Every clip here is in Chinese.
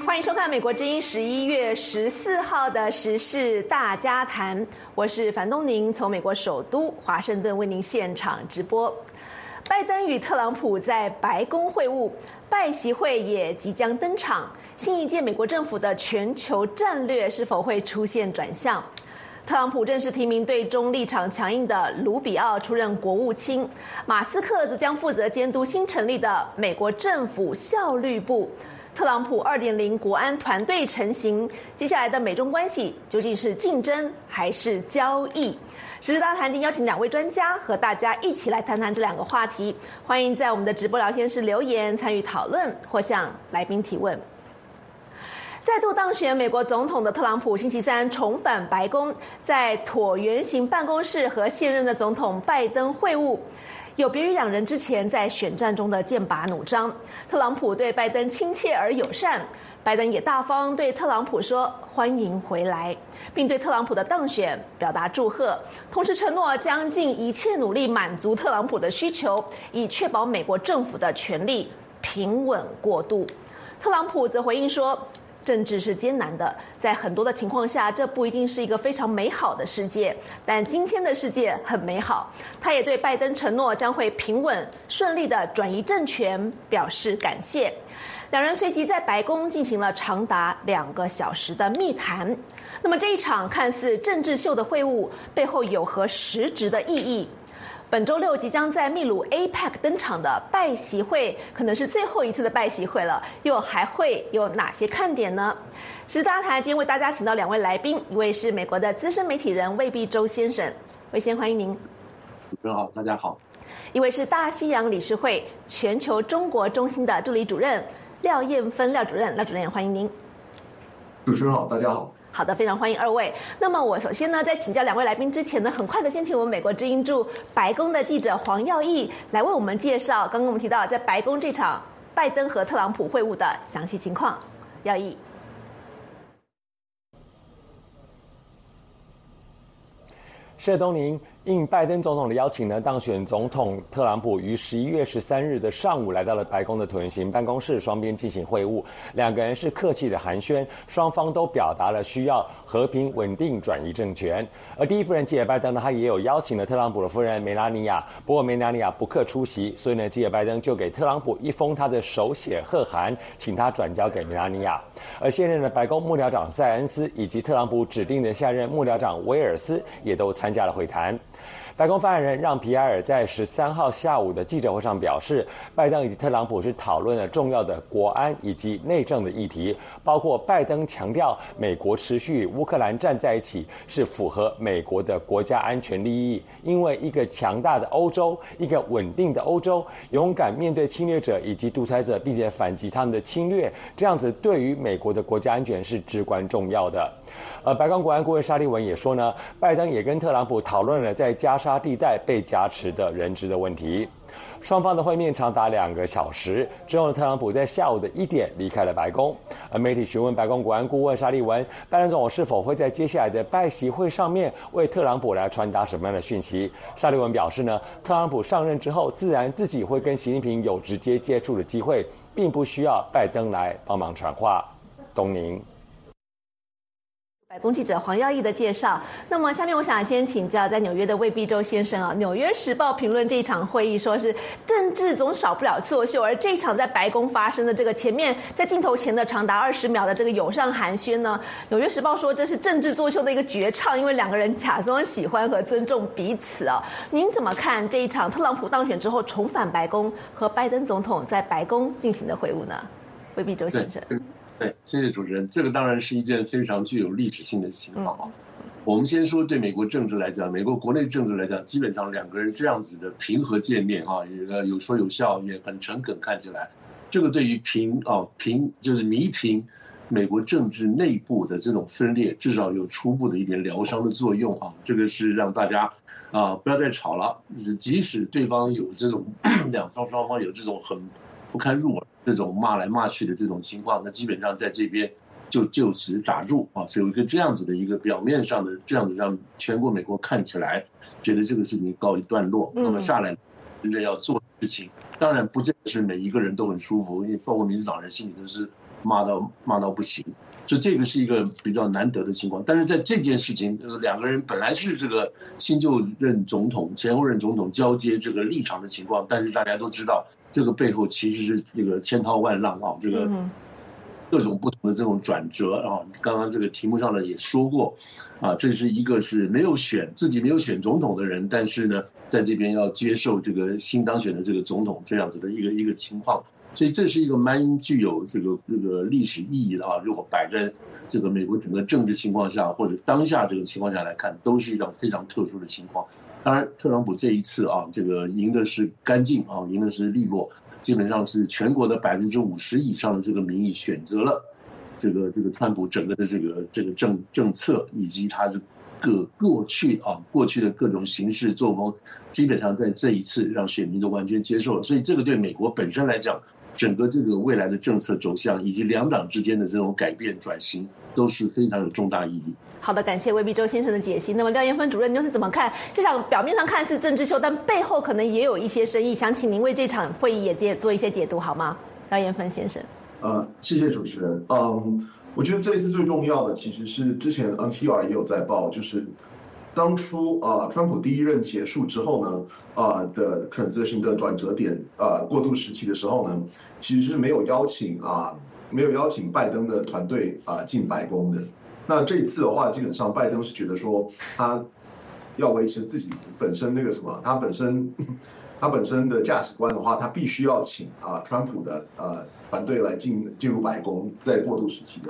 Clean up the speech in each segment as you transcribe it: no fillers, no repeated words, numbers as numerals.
欢迎收看美国之音11月14号的时事大家谈，我是樊东宁，从美国首都华盛顿为您现场直播。拜登与特朗普在白宫会晤，拜习会也即将登场，新一届美国政府的全球战略是否会出现转向？特朗普正式提名对中立场强硬的卢比奥出任国务卿，马斯克则将负责监督新成立的美国政府效率部。特朗普2.0国安团队成型，接下来的美中关系究竟是竞争还是交易？时事大谈今邀请2位专家和大家一起来谈谈这2个话题。欢迎在我们的直播聊天室留言参与讨论，或向来宾提问。再度当选美国总统的特朗普星期三重返白宫，在椭圆形办公室和现任的总统拜登会晤。有别于2人之前在选战中的剑拔弩张，特朗普对拜登亲切而友善，拜登也大方对特朗普说欢迎回来，并对特朗普的当选表达祝贺，同时承诺将尽一切努力满足特朗普的需求，以确保美国政府的权力平稳过渡。特朗普则回应说，政治是艰难的，在很多的情况下，这不一定是一个非常美好的世界，但今天的世界很美好。他也对拜登承诺将会平稳顺利的转移政权表示感谢。2人随即在白宫进行了长达2个小时的密谈。那么这一场看似政治秀的会晤背后有何实质的意义？本周6即将在秘鲁 APEC 登场的拜习会，可能是最后一次的拜习会了，又还会有哪些看点呢？时事大谈今天为大家请到2位来宾，一位是美国的资深媒体人魏必洲先生，魏先欢迎您。 主持人好，大家好。 一位是大西洋理事会全球中国中心的助理主任廖燕芬廖主任，廖主任也欢迎您。 主持人好，大家好。 好的，非常欢迎2位。那么我首先呢，在请教2位来宾之前呢，很快的先请我们美国之音驻白宫的记者黄耀义来为我们介绍刚刚我们提到在白宫这场拜登和特朗普会晤的详细情况。耀义。 谢东宁。应拜登总统的邀请呢，当选总统特朗普于11月13日的上午来到了白宫的椭圆形办公室，双边进行会晤。2个人是客气的寒暄，双方都表达了需要和平稳定转移政权。而第一夫人吉尔拜登呢，他也有邀请了特朗普的夫人梅拉尼亚，不过梅拉尼亚不克出席，所以呢，吉尔拜登就给特朗普一封他的手写贺函，请他转交给梅拉尼亚。而现任的白宫幕僚长塞恩斯以及特朗普指定的下任幕僚长威尔斯也都参加了会谈。白宫发言人让皮埃尔在13号下午的记者会上表示，拜登以及特朗普是讨论了重要的国安以及内政的议题，包括拜登强调美国持续与乌克兰站在一起是符合美国的国家安全利益，因为一个强大的欧洲，一个稳定的欧洲，勇敢面对侵略者以及独裁者，并且反击他们的侵略，这样子对于美国的国家安全是至关重要的。白宫国安顾问沙利文也说呢，拜登也跟特朗普讨论了在加沙地带被加持的人质的问题。双方的会面长达2个小时，之后特朗普在下午的1点离开了白宫。而媒体询问白宫国安顾问沙利文，拜登总统是否会在接下来的拜习会上面为特朗普来传达什么样的讯息？沙利文表示呢，特朗普上任之后，自然自己会跟习近平有直接接触的机会，并不需要拜登来帮忙传话。东宁。 白宫记者黄耀义的介绍。那么下面我想先请教在纽约的魏必洲先生啊，《纽约时报》评论这一场会议说是政治总少不了作秀，而这一场在白宫发生的这个前面在镜头前的长达20秒的这个友善寒暄呢，《纽约时报》说这是政治作秀的一个绝唱，因为2个人假装喜欢和尊重彼此啊。您怎么看这一场特朗普当选之后重返白宫和拜登总统在白宫进行的会晤呢？魏必洲先生。 对，谢谢主持人。这个当然是一件非常具有历史性的情况。我们先说对美国政治来讲，美国国内政治来讲，基本上2个人这样子的平和见面也有说有笑，也很诚恳，看起来，这个对于就是弥平美国政治内部的这种分裂，至少有初步的一点疗伤的作用啊。这个是让大家不要再吵了，即使对方有这种双方有这种很不堪入耳这种骂来骂去的这种情况，那基本上在这边就此打住啊，有一个这样子的一个表面上的这样子让全国美国看起来觉得这个事情告一段落，那么下来真正要做事情，当然不见得是每一个人都很舒服，因为包括民主党人心里都是骂到不行，所以这个是一个比较难得的情况。但是在这件事情，两个人本来是这个新就任总统、前后任总统交接这个立场的情况，但是大家都知道，这个背后其实是这个千涛万浪啊，这个各种不同的这种转折啊。刚刚这个题目上呢也说过，啊，这是一个是自己没有选总统的人，但是呢，在这边要接受这个新当选的这个总统这样子的一个情况。所以这是一个蛮具有这个历史意义的啊！如果摆在这个美国整个政治情况下，或者当下这个情况下来看，都是一种非常特殊的情况。当然，特朗普这一次啊，这个赢的是干净啊，赢的是利落，基本上是全国的50%以上的这个民意选择了这个川普整个的这个政策以及他的过去的各种行事作风，基本上在这一次让选民都完全接受了。所以这个对美国本身来讲，整个这个未来的政策走向以及两党之间的这种改变转型，都是非常有重大意义。 好的，感谢魏必洲先生的解析。那么廖延芬主任，你又是怎么看这场表面上看似政治秀，但背后可能也有一些深意？想请您为这场会议也做一些解读好吗？廖延芬先生。 谢谢主持人。我觉得这一次最重要的其实是之前 NPR 也有在报，就是当初川普第一任结束之后呢，的 transition 的转折点过渡时期的时候呢，其实是没有邀请拜登的团队进白宫的。那这一次的话，基本上拜登是觉得说他要维持自己本身那个什么，他本身的价值观的话，他必须要请川普的团队来进入白宫，在过渡时期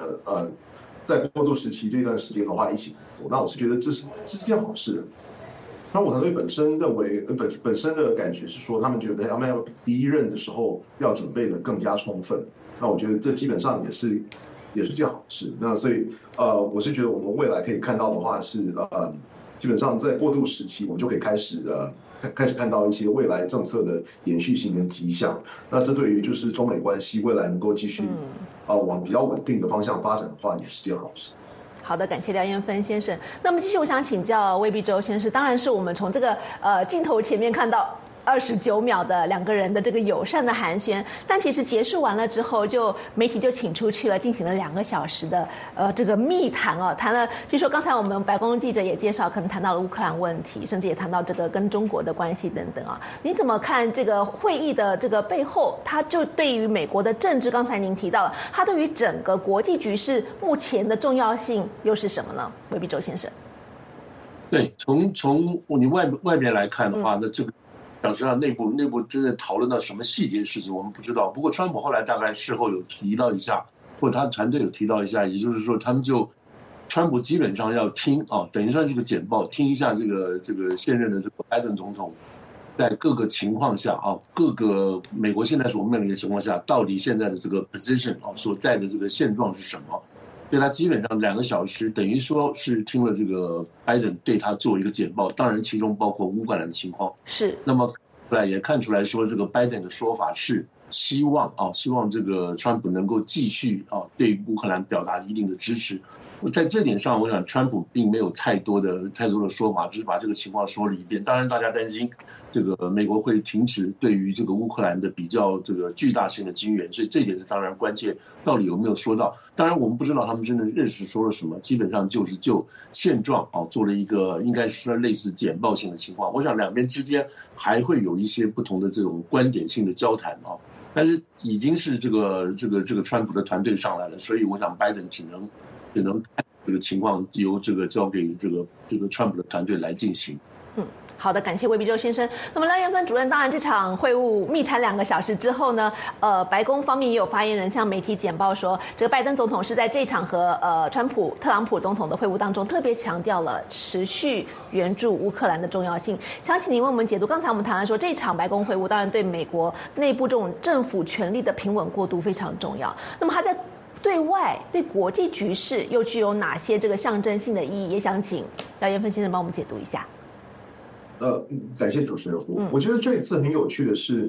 这段时间的话一起走。那我是觉得这是件好事。川普团队本身认为本身的感觉是说，他们觉得他们要第一任的时候要准备的更加充分。那我觉得这基本上也是件好事。那所以我是觉得我们未来可以看到的话是基本上在过渡时期，我们就可以开始看到一些未来政策的延续性跟迹象。那这对于就是中美关系未来能够继续往比较稳定的方向发展的话，也是件好事。 好的，感谢廖延芬先生。那么继续，我想请教魏必洲先生，当然是我们从这个镜头前面看到29秒的两个人的这个友善的寒暄，但其实结束完了之后，媒体就请出去了，进行了2个小时的这个密谈啊，谈了，据说刚才我们白宫记者也介绍，可能谈到了乌克兰问题，甚至也谈到这个跟中国的关系等等啊。你怎么看这个会议的这个背后，它就对于美国的政治，刚才您提到了，它对于整个国际局势目前的重要性又是什么呢？魏必洲先生。 对，从你外边来看的话，那这个讲实话，内部真的讨论到什么细节事情我们不知道。不过川普后来大概事后有提到一下，或者他的团队有提到一下，也就是说川普基本上要听等于算是个简报，听一下这个现任的这个拜登总统在各个情况下各个美国现在所面临的情况下，到底现在的这个 position 所在的这个现状是什么。所以他基本上2个小时，等于说是听了这个拜登对他做一个简报，当然其中包括乌克兰的情况。是。那么后来也看出来说，这个拜登的说法是希望这个川普能够继续对乌克兰表达一定的支持。在这点上，我想川普并没有太多的说法，只是把这个情况说了一遍。当然，大家担心这个美国会停止对于这个乌克兰的比较这个巨大性的军援，所以这一点是当然关键。到底有没有说到？当然，我们不知道他们真的认识说了什么。基本上就是就现状做了一个应该是类似简报性的情况。我想两边之间还会有一些不同的这种观点性的交谈但是已经是这个川普的团队上来了，所以我想拜登只能看这个情况由交给这个川普的团队来进行。 好的，感谢魏必洲先生。那么廖延芬主任，当然这场会晤密谈2个小时之后呢，白宫方面也有发言人向媒体简报说，这个拜登总统是在这场和特朗普总统的会晤当中特别强调了持续援助乌克兰的重要性。想请您为我们解读，刚才我们谈了说这场白宫会晤当然对美国内部这种政府权力的平稳过渡非常重要，那么它在对外对国际局势又具有哪些这个象征性的意义？也想请廖延芬先生帮我们解读一下。 感谢主持人。我觉得这一次很有趣的是，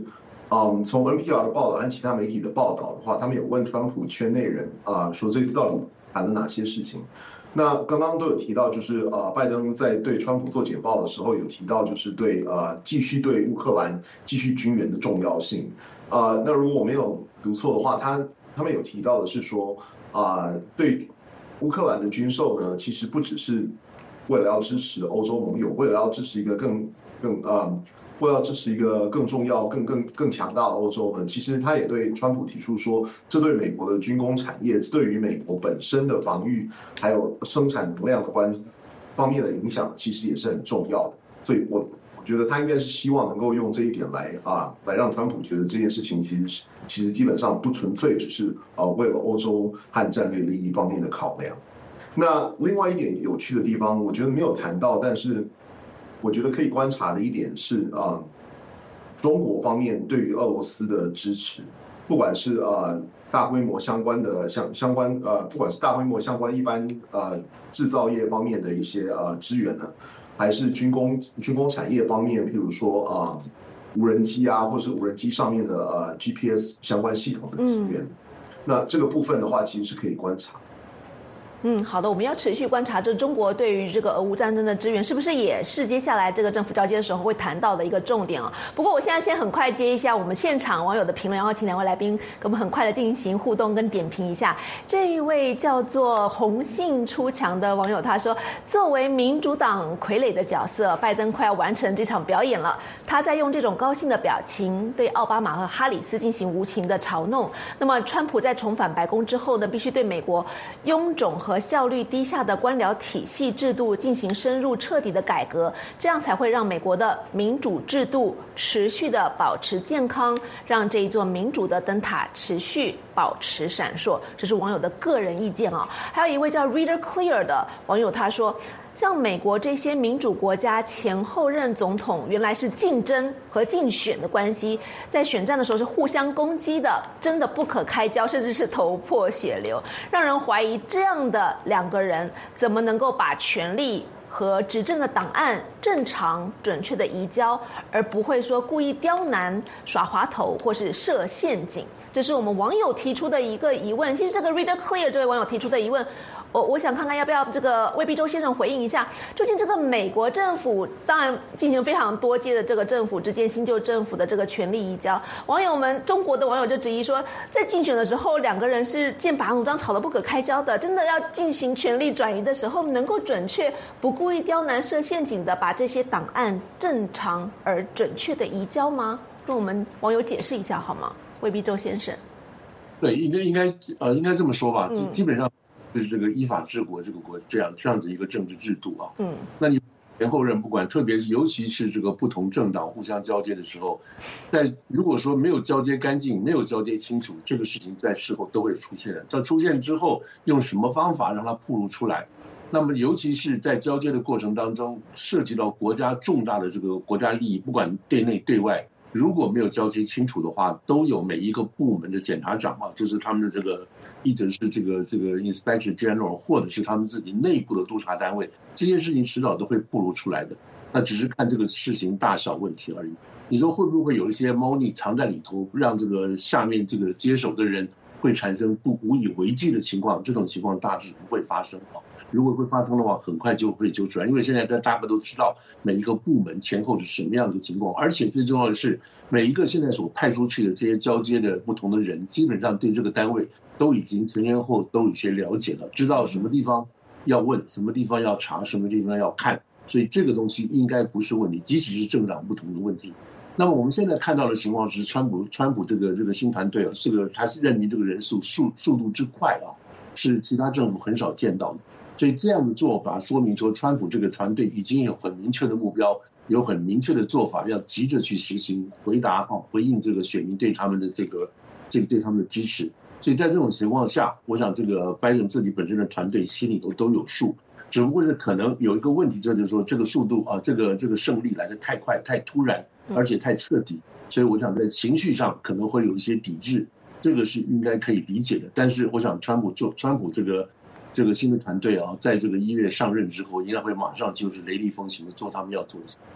从 NPR 的报道和其他媒体的报道的话，他们有问川普圈内人说这次到底谈了哪些事情。那刚刚都有提到，就是拜登在对川普做简报的时候有提到，就是对继续对乌克兰继续军援的重要性。那如果我没有读错的话，他们有提到的是说对乌克兰的军售呢，其实不只是为了要支持欧洲盟友，为了要支持一个为了支持一个更重要、更强大的欧洲呢，其实他也对川普提出说，这对美国的军工产业，对于美国本身的防御还有生产能量的方面的影响，其实也是很重要的。所以我觉得他应该是希望能够用这一点来让川普觉得这件事情其实基本上不纯粹只是为了欧洲和战略利益方面的考量。那另外一点有趣的地方，我觉得没有谈到，但是我觉得可以观察的一点是中国方面对于俄罗斯的支持，不管是大规模相关的不管是大规模相关一般制造业方面的一些支援呢，还是军工产业方面，譬如说无人机或是无人机上面的GPS 相关系统的支援，那这个部分的话其实是可以观察。 好的，我们要持续观察这中国对于这个俄乌战争的支援，是不是也是接下来这个政府交接的时候会谈到的一个重点啊？不过我现在先很快接一下我们现场网友的评论，然后请两位来宾给我们很快的进行互动跟点评一下。这一位叫做红杏出墙的网友他说，作为民主党傀儡的角色，拜登快要完成这场表演了，他在用这种高兴的表情对奥巴马和哈里斯进行无情的嘲弄。那么川普在重返白宫之后呢，必须对美国臃肿和效率低下的官僚体系制度进行深入彻底的改革，这样才会让美国的民主制度持续的保持健康，让这一座民主的灯塔持续保持闪烁。这是网友的个人意见啊。还有一位叫 Reader Clear 的网友他说，像美国这些民主国家前后任总统原来是竞争和竞选的关系，在选战的时候是互相攻击的，真的不可开交，甚至是头破血流，让人怀疑这样的两个人怎么能够把权力和执政的档案正常准确的移交，而不会说故意刁难、耍滑头或是设陷阱。这是我们网友提出的一个疑问。其实这个 Reader Clear 这位网友提出的疑问，我想看看要不要这个魏必洲先生回应一下，究竟这个美国政府当然进行非常多阶的这个政府之间新旧政府的这个权力移交，网友们中国的网友就质疑说，在竞选的时候两个人是剑拔弩张吵得不可开交的，真的要进行权力转移的时候，能够准确不故意刁难设陷阱的把这些档案正常而准确的移交吗？跟我们网友解释一下好吗？魏必洲先生。 对，应该这么说吧，基本上就是这个依法治国这个这样子一个政治制度啊。那你前后任不管，特别是尤其是这个不同政党互相交接的时候，在如果说没有交接干净，没有交接清楚，这个事情在事后都会出现的。到出现之后，用什么方法让它暴露出来？那么尤其是在交接的过程当中，涉及到国家重大的这个国家利益，不管对内对外。如果没有交接清楚的话，都有每一个部门的检察长就是他们的这个，一直是这个 Inspector General， 或者是他们自己内部的督察单位，这件事情迟早都会暴露出来的。那只是看这个事情大小问题而已。你说会不会有一些猫腻藏在里头，让这个下面这个接手的人会产生无以为继的情况？这种情况大致不会发生。如果会发生的话，很快就会揪出来，因为现在大家都知道每一个部门前后是什么样的情况，而且最重要的是，每一个现在所派出去的这些交接的不同的人，基本上对这个单位都已经前前后都有一些了解了，知道什么地方要问，什么地方要查，什么地方要看，所以这个东西应该不是问题，即使是政党不同的问题。那么我们现在看到的情况是，川普这个新团队这个他是任命这个人速度之快是其他政府很少见到的。所以这样的做法说明说，川普这个团队已经有很明确的目标，有很明确的做法，要急着去实行回应这个选民对他们的这个对他们的支持。所以在这种情况下，我想这个拜登自己本身的团队心里头都有数，只不过是可能有一个问题，就是说这个速度这个胜利来得太快、太突然，而且太彻底，所以我想在情绪上可能会有一些抵制，这个是应该可以理解的。但是我想川普这个新的团队在这个1月上任之后，应该会马上就是雷厉风行的做他们要做的事。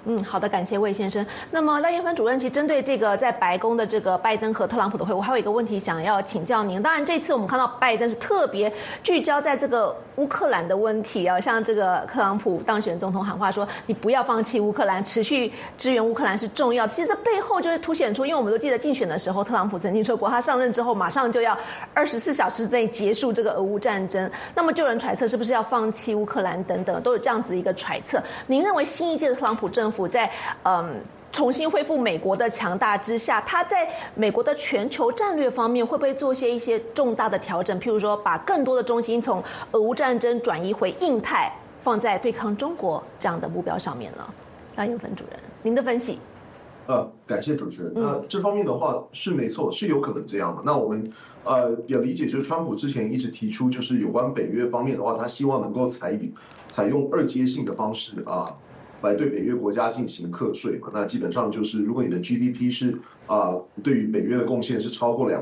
好的，感谢魏先生。那么赖彦芬主任，其实针对这个在白宫的这个拜登和特朗普的会晤，我还有一个问题想要请教您。当然，这次我们看到拜登是特别聚焦在这个乌克兰的问题啊，像这个特朗普当选总统喊话说，你不要放弃乌克兰，持续支援乌克兰是重要的。其实这背后就是凸显出，因为我们都记得竞选的时候，特朗普曾经说过，他上任之后马上就要24小时内结束这个俄乌战争。那么就有人揣测是不是要放弃乌克兰等等，都有这样子一个揣测。您认为新一届的特朗普政府在重新恢复美国的强大之下，他在美国的全球战略方面会不会做一些重大的调整？譬如说，把更多的重心从俄乌战争转移回印太，放在对抗中国这样的目标上面呢？赖彦芬主任，您的分析？ 感谢主持人。那这方面的话是没错，是有可能这样的。那我们也理解，就是川普之前一直提出，就是有关北约方面的话，他希望能够采用二阶性的方式来对北约国家进行课税嘛。那基本上就是，如果你的 GDP 是对于北约的贡献是超过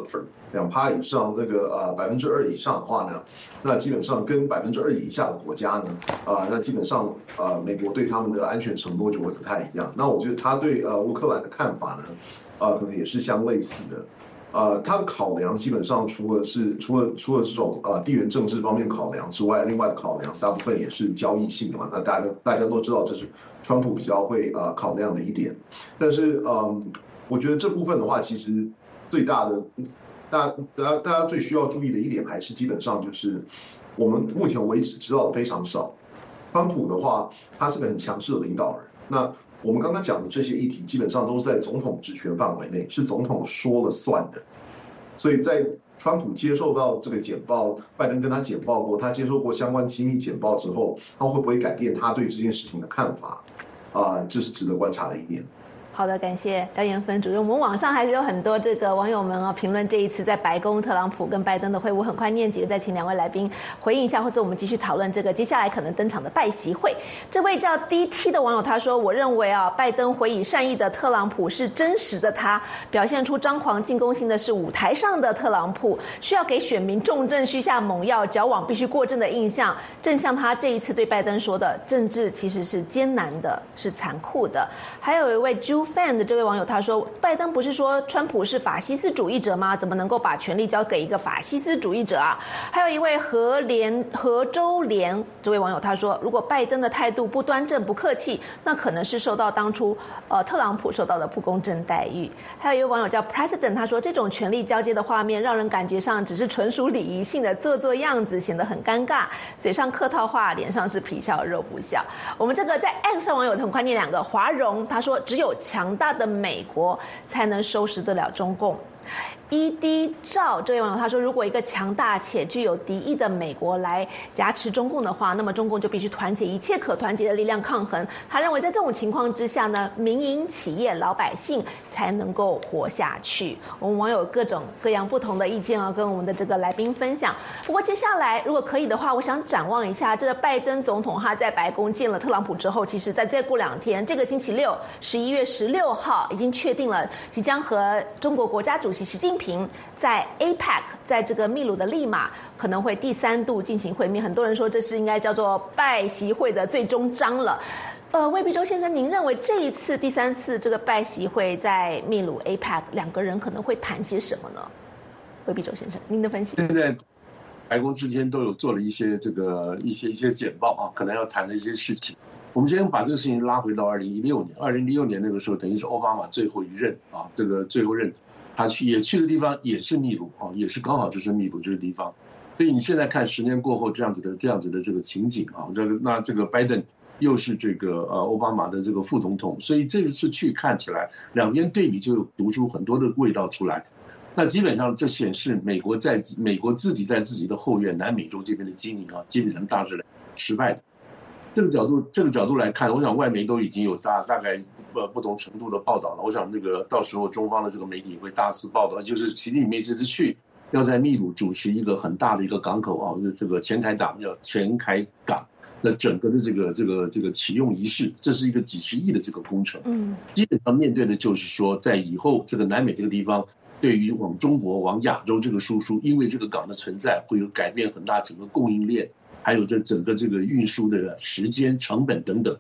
2%以上，那个2%以上的话呢，那基本上跟2%以下的国家呢，那基本上美国对他们的安全承诺就会不太一样。那我觉得他对乌克兰的看法呢，可能也是相类似的。他的考量基本上除了这种地缘政治方面考量之外，另外的考量大部分也是交易性的嘛。那大家都知道这是川普比较会考量的一点。但是我觉得这部分的话，其实最大的大家最需要注意的一点，还是基本上就是我们目前为止知道的非常少。川普的话，他是个很强势的领导人。那我们刚刚讲的这些议题，基本上都是在总统职权范围内，是总统说了算的。所以在川普接受到这个简报，拜登跟他简报过，他接受过相关机密简报之后，他会不会改变他对这件事情的看法？这是值得观察的一点。 好的，感谢廖彦芬主任。我们网上还是有很多这个网友们评论这一次在白宫特朗普跟拜登的会晤，很快念几个，再请两位来宾回应一下，或者我们继续讨论这个接下来可能登场的拜习会。这位叫 DT 的网友他说，我认为拜登回以善意的特朗普是真实的他，表现出张狂进攻性的是舞台上的特朗普，需要给选民重症需下猛药，矫枉必须过正的印象。正像他这一次对拜登说的，政治其实是艰难的，是残酷的。还有一位fan 的这位网友他说，拜登不是说川普是法西斯主义者吗？怎么能够把权力交给一个法西斯主义者啊？还有一位何周连这位网友他说，如果拜登的态度不端正不客气，那可能是受到当初特朗普受到的不公正待遇。还有一位网友叫 President 他说，这种权力交接的画面让人感觉上只是纯属礼仪性的做样子，显得很尴尬，嘴上客套话，脸上是皮笑肉不笑。我们这个在 X 上网友很快念两个，华荣他说，只有强大的美国才能收拾得了中共。ED 赵这位网友他说，如果一个强大且具有敌意的美国来挟持中共的话，那么中共就必须团结一切可团结的力量抗衡。他认为在这种情况之下呢，民营企业老百姓才能够活下去。我们网友各种各样不同的意见跟我们的这个来宾分享。不过接下来如果可以的话，我想展望一下这个拜登总统他在白宫见了特朗普之后，其实在再过2天，这个星期六11月16号已经确定了即将和中国国家主席习近平在 APEC 在这个秘鲁的利马可能会第3度进行会面，很多人说这是应该叫做拜习会的最终章了。魏必洲先生，您认为这一次第3次这个拜习会在秘鲁 APEC 两个人可能会谈些什么呢？魏必洲先生，您的分析。 现在白宫之间都有做了一些一些简报可能要谈的一些事情。我们先把这个事情拉回到2016年那个时候，等于是奥巴马最后一任这个最后任。他去的地方也是秘鲁也是刚好就是秘鲁这个地方，所以你现在看10年过后这样子的这个情景这个拜登又是这个奥巴马的这个副总统，所以这次去看起来两边对比就读出很多的味道出来。那基本上这显示美国自己在自己的后院南美洲这边的经营基本上大致失败的。这个角度来看，我想外媒都已经有大概不同程度的报道了。我想到时候中方的这个媒体会大肆报道，就是习近平这次去要在秘鲁主持一个很大的一个港口这个前海港叫前海港，那整个的这个启用仪式，这是一个几十亿的这个工程。基本上面对的就是说，在以后这个南美这个地方，对于往中国往亚洲这个输出，因为这个港的存在，会有改变很大整个供应链。还有这整个这个运输的时间、成本等等，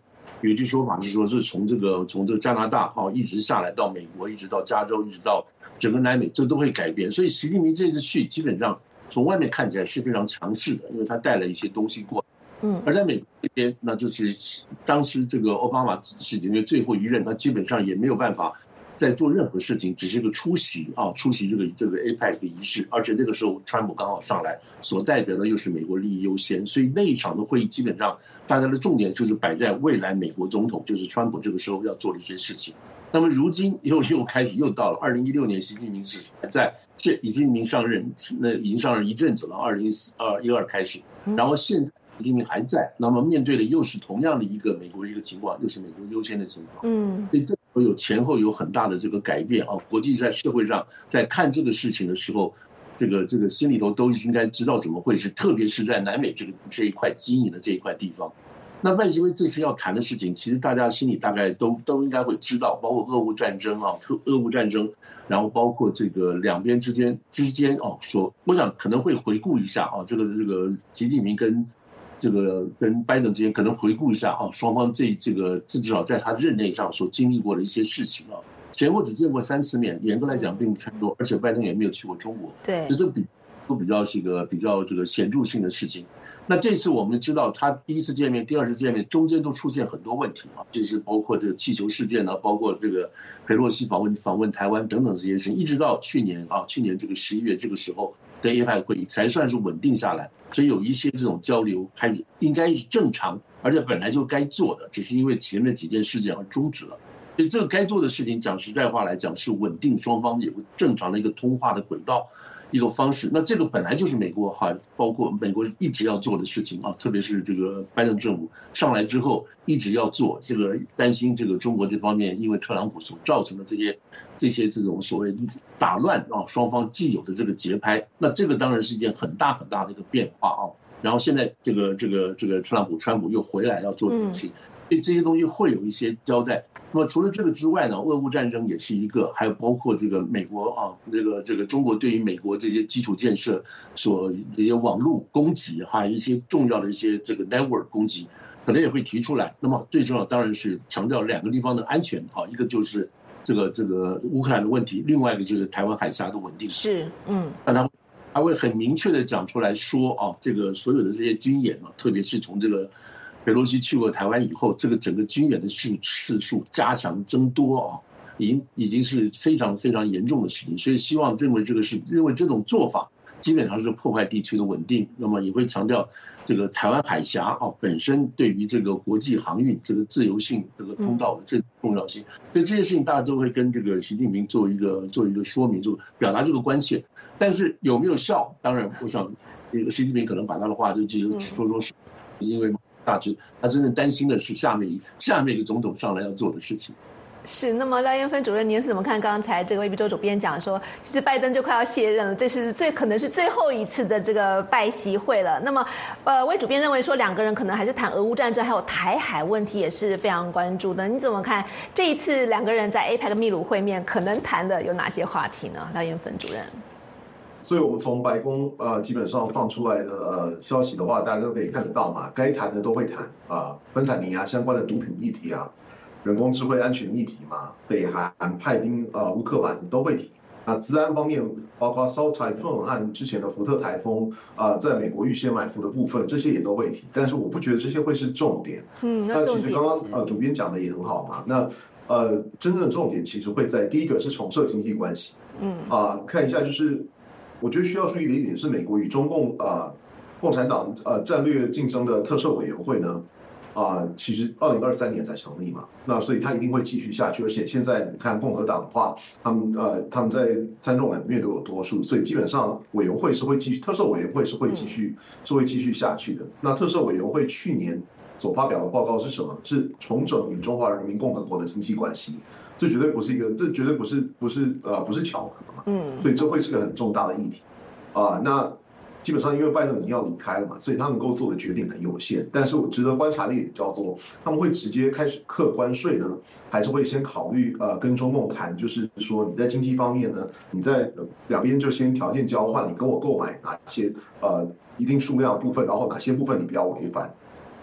有一句说法是说，是从这个加拿大一直下来到美国，一直到加州，一直到整个南美，这都会改变。所以习近平这次去，基本上从外面看起来是非常强势的，因为他带了一些东西过来。而在美国这边，那就是当时这个奥巴马是因为最后一任，他基本上也没有办法再做任何事情，只是个出席这个 APEC 的仪式，而且那个时候川普刚好上来，所代表的又是美国利益优先，所以那一场的会议基本上大家的重点就是摆在未来美国总统，就是川普这个时候要做的一些事情。那么如今又开始又到了2016年，习近平是已经上任一阵子了，2012开始，然后现在习近平还在，那么面对的又是同样的一个美国的一个情况，又是美国优先的情况，所以这前后有很大的这个改变国际在社会上在看这个事情的时候，这个心里头都应该知道怎么回事，特别是在南美这一块经营的这一块地方。那麦基威这次要谈的事情，其实大家心里大概都应该会知道，包括俄乌战争，然后包括这个两边之间说，我想可能会回顾一下这个习近平跟拜登之间可能回顾一下双方至少在他任内上所经历过的一些事情前后只见过3次面，严格来讲并不太多，而且拜登也没有去过中国， 对， 这都比较是一个比较这个显著性的事情。那这次我们知道，他第一次见面、第二次见面中间都出现很多问题就是包括这个气球事件包括这个裴洛西访问台湾等等这些事情，一直到去年这个11月这个时候的 APEC 会议才算是稳定下来。所以有一些这种交流还应该是正常，而且本来就该做的，只是因为前面几件事件而终止了。所以这个该做的事情，讲实在话来讲，是稳定双方有个正常的一个通话的轨道。一个方式，那这个本来就是美国包括美国一直要做的事情特别是这个拜登政府上来之后一直要做，这个担心这个中国这方面因为特朗普所造成的这些这种所谓打乱双方既有的这个节拍，那这个当然是一件很大很大的一个变化然后现在这个川普又回来要做这个事情，所以这些东西会有一些交代。那么除了这个之外呢，俄乌战争也是一个，还有包括这个美国这个中国对于美国这些基础建设这些网络攻击还有一些重要的一些这个 network 攻击，可能也会提出来。那么最重要当然是强调2个地方的安全一个就是这个乌克兰的问题，另外一个就是台湾海峡的稳定。 是， 那他会很明确的讲出来说这个所有的这些军演特别是从这个裴洛西去过台湾以后，这个整个军演的次数加强增多已经是非常非常严重的事情，所以希望认为这种做法基本上是破坏地区的稳定，那么也会强调这个台湾海峡本身对于这个国际航运这个自由性这个通道的这重要性，所以这些事情大家都会跟这个习近平做一个说明，就表达这个关切。但是有没有效？当然，我想习近平可能把他的话就说是因为大致他真正担心的是下面一个总统上来要做的事情。 是，那么廖燕芬主任，您是怎么看刚才这个《卫必周》主编讲说，其实拜登就快要卸任了，这是可能是最后一次的这个拜习会了。那么，魏主编认为说2个人可能还是谈俄乌战争，还有台海问题也是非常关注的。你怎么看这一次2个人在 APEC 秘鲁会面可能谈的有哪些话题呢？廖燕芬主任。 所以我们从白宫基本上放出来的消息的话，大家都可以看得到嘛，该谈的都会谈芬坦尼相关的毒品议题人工智慧安全议题嘛，北韩派兵乌克兰都会提。那资安方面，包括 Salt Typhoon 和之前的福特台风在美国预先埋伏的部分，这些也都会提。但是我不觉得这些会是重点。那其实刚刚主编讲的也很好嘛。那真正的重点其实会在第一个是重设经济关系。看一下就是我觉得需要注意的一点是，美国与中共共产党战略竞争的特设委员会呢。其实2023年才成立嘛，那所以他一定会继续下去，而且现在你看共和党的话，他们在参众两院都有多数，所以基本上委员会是会继续，特设委员会是会继续下去的。那特设委员会去年所发表的报告是什么？是重整与中华人民共和国的经济关系，这绝对不是巧合嘛，所以这会是个很重大的议题那。基本上因为拜登已经要离开了嘛，所以他能够做的决定很有限。但是我值得观察的一点叫做，他们会直接开始课关税呢，还是会先考虑跟中共谈，就是说你在经济方面呢，你在两边就先条件交换，你跟我购买哪些一定数量的部分，然后哪些部分你不要违反。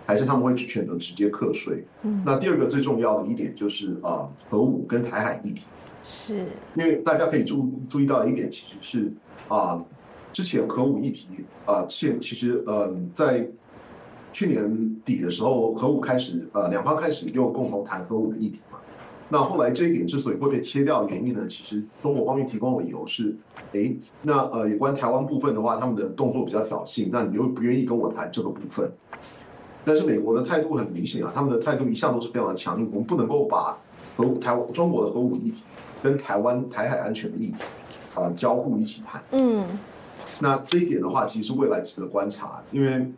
还是他们会选择直接课税？那第二个最重要的一点就是核武跟台海议题， 是因为大家可以注意到的一点，其实是之前核武议题其实在去年底的时候，核武开始两方开始又共同谈核武的议题嘛。那后来这一点之所以会被切掉的原因呢，其实中国方面提供的理由是，那有关台湾部分的话，他们的动作比较挑衅，那你又不愿意跟我谈这个部分。但是美国的态度很明显他们的态度一向都是非常的强硬，我们不能够把中国的核武议题跟台海安全的议题交互一起谈。那这一点的话，其实未来值得观察，因为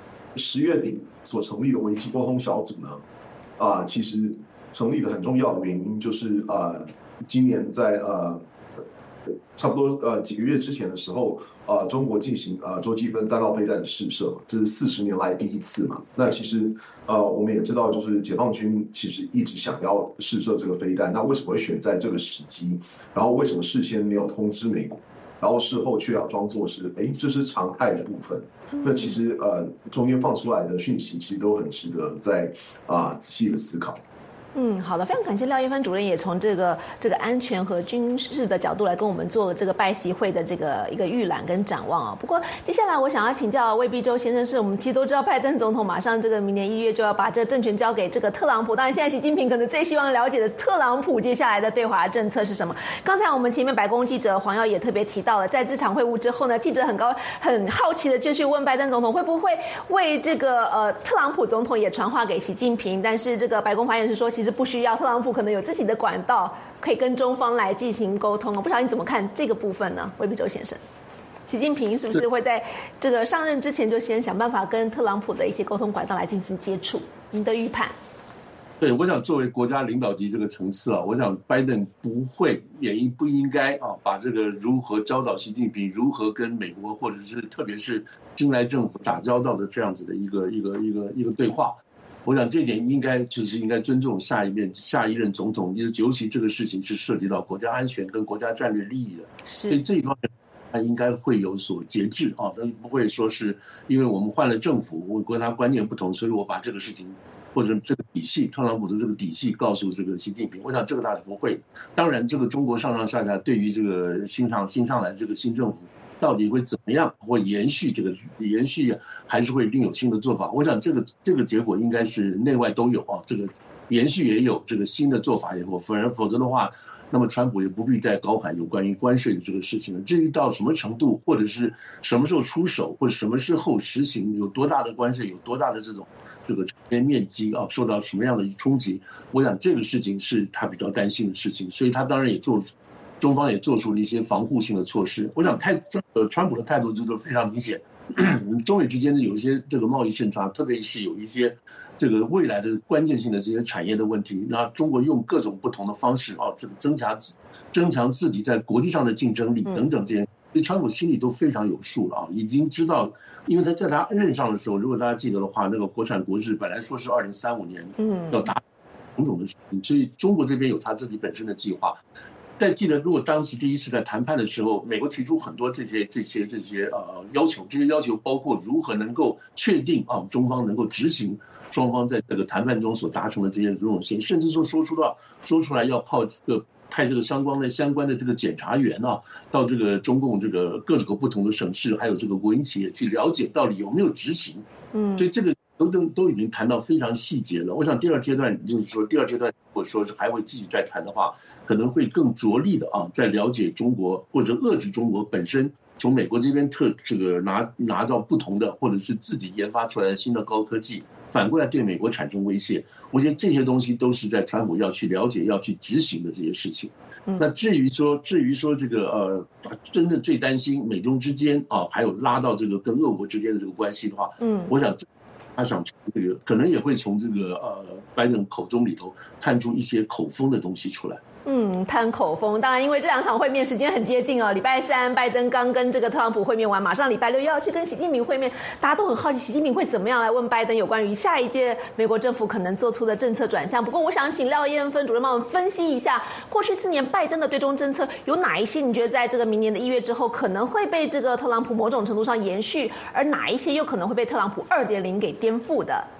10月底所成立的危机沟通小组呢，其实成立的很重要的原因就是今年在差不多几个月之前的时候，中国进行洲际弹道飞弹的试射，这是40年来第一次嘛。那其实我们也知道，就是解放军其实一直想要试射这个飞弹，那为什么会选在这个时机？然后为什么事先没有通知美国？然后事后却要装作是这是常态的部分。那其实中间放出来的讯息其实都很值得再仔细的思考。 好的，非常感谢廖燕芬主任也从这个安全和军事的角度来跟我们做了这个拜习会的这个一个预览跟展望不过接下来我想要请教魏必洲先生，是我们其实都知道拜登总统马上这个明年1月就要把这个政权交给这个特朗普，当然现在习近平可能最希望了解的是特朗普接下来的对华政策是什么。刚才我们前面白宫记者黄耀也特别提到了，在这场会晤之后呢，记者很好奇的就去问拜登总统会不会为这个特朗普总统也传话给习近平，但是这个白宫发言人说其实不需要，特朗普可能有自己的管道可以跟中方来进行沟通。我不晓得你怎么看这个部分呢，魏必洲先生？习近平是不是会在这个上任之前就先想办法跟特朗普的一些沟通管道来进行接触？您的预判？ 对，我想作为国家领导级这个层次我想拜登也不应该把这个如何教导习近平如何跟美国或者是特别是近来政府打交道的这样子的一个对话。我想这点应该尊重下一任总统，尤其这个事情是涉及到国家安全跟国家战略利益的，所以这一方面他应该会有所节制不会说是因为我们换了政府，我跟他观念不同，所以我把这个事情或者这个底细，特朗普的这个底细告诉这个习近平。我想这个大家不会。当然，这个中国上上下下对于这个新上来这个新政府到底会怎么样，会延续还是会另有新的做法？我想这个结果应该是内外都有这个延续也有，这个新的做法也有，否则的话，那么川普也不必再高喊有关于关税的这个事情了。至于到什么程度，或者是什么时候出手，或者什么时候实行，有多大的关税，有多大的这个产业面积受到什么样的冲击，我想这个事情是他比较担心的事情，所以他当然中方也做出了一些防护性的措施。我想川普的态度就是非常明显，中美之间的有一些这个贸易顺差，特别是有一些这个未来的关键性的这些产业的问题，那中国用各种不同的方式这个增强自己在国际上的竞争力等等这些，对川普心里都非常有数了已经知道，因为他在他任上的时候，如果大家记得的话，那个国产国日本来说是2035年要达种种的事情，所以中国这边有他自己本身的计划。但记得，如果当时第一次在谈判的时候，美国提出很多这些要求，这些要求包括如何能够确定中方能够执行双方在这个谈判中所达成的这些种种协议，甚至说出来要派这个相关的这个检察员到这个中共这个各个不同的省市，还有这个国营企业去了解到底有没有执行。所以这个都已经谈到非常细节了。我想第二阶段如果说是还会继续再谈的话，可能会更着力的在了解中国或者遏制中国本身从美国这边这个拿到不同的或者是自己研发出来的新的高科技，反过来对美国产生威胁。我觉得这些东西都是在川普要去了解、要去执行的这些事情。那至于说这个真的最担心美中之间还有拉到这个跟俄国之间的这个关系的话，我想他想这个可能也会从这个拜登口中里头探出一些口风的东西出来。 探口风，当然因为这两场会面时间很接近礼拜3拜登刚跟这个特朗普会面完，马上礼拜6又要去跟习近平会面，大家都很好奇习近平会怎么样来问拜登有关于下一届美国政府可能做出的政策转向。不过我想请廖燕芬主任帮我们分析一下，过去4年拜登的对中政策有哪一些你觉得在这个明年的1月之后可能会被这个特朗普某种程度上延续，而哪一些又可能会被特朗普2.0给颠覆的？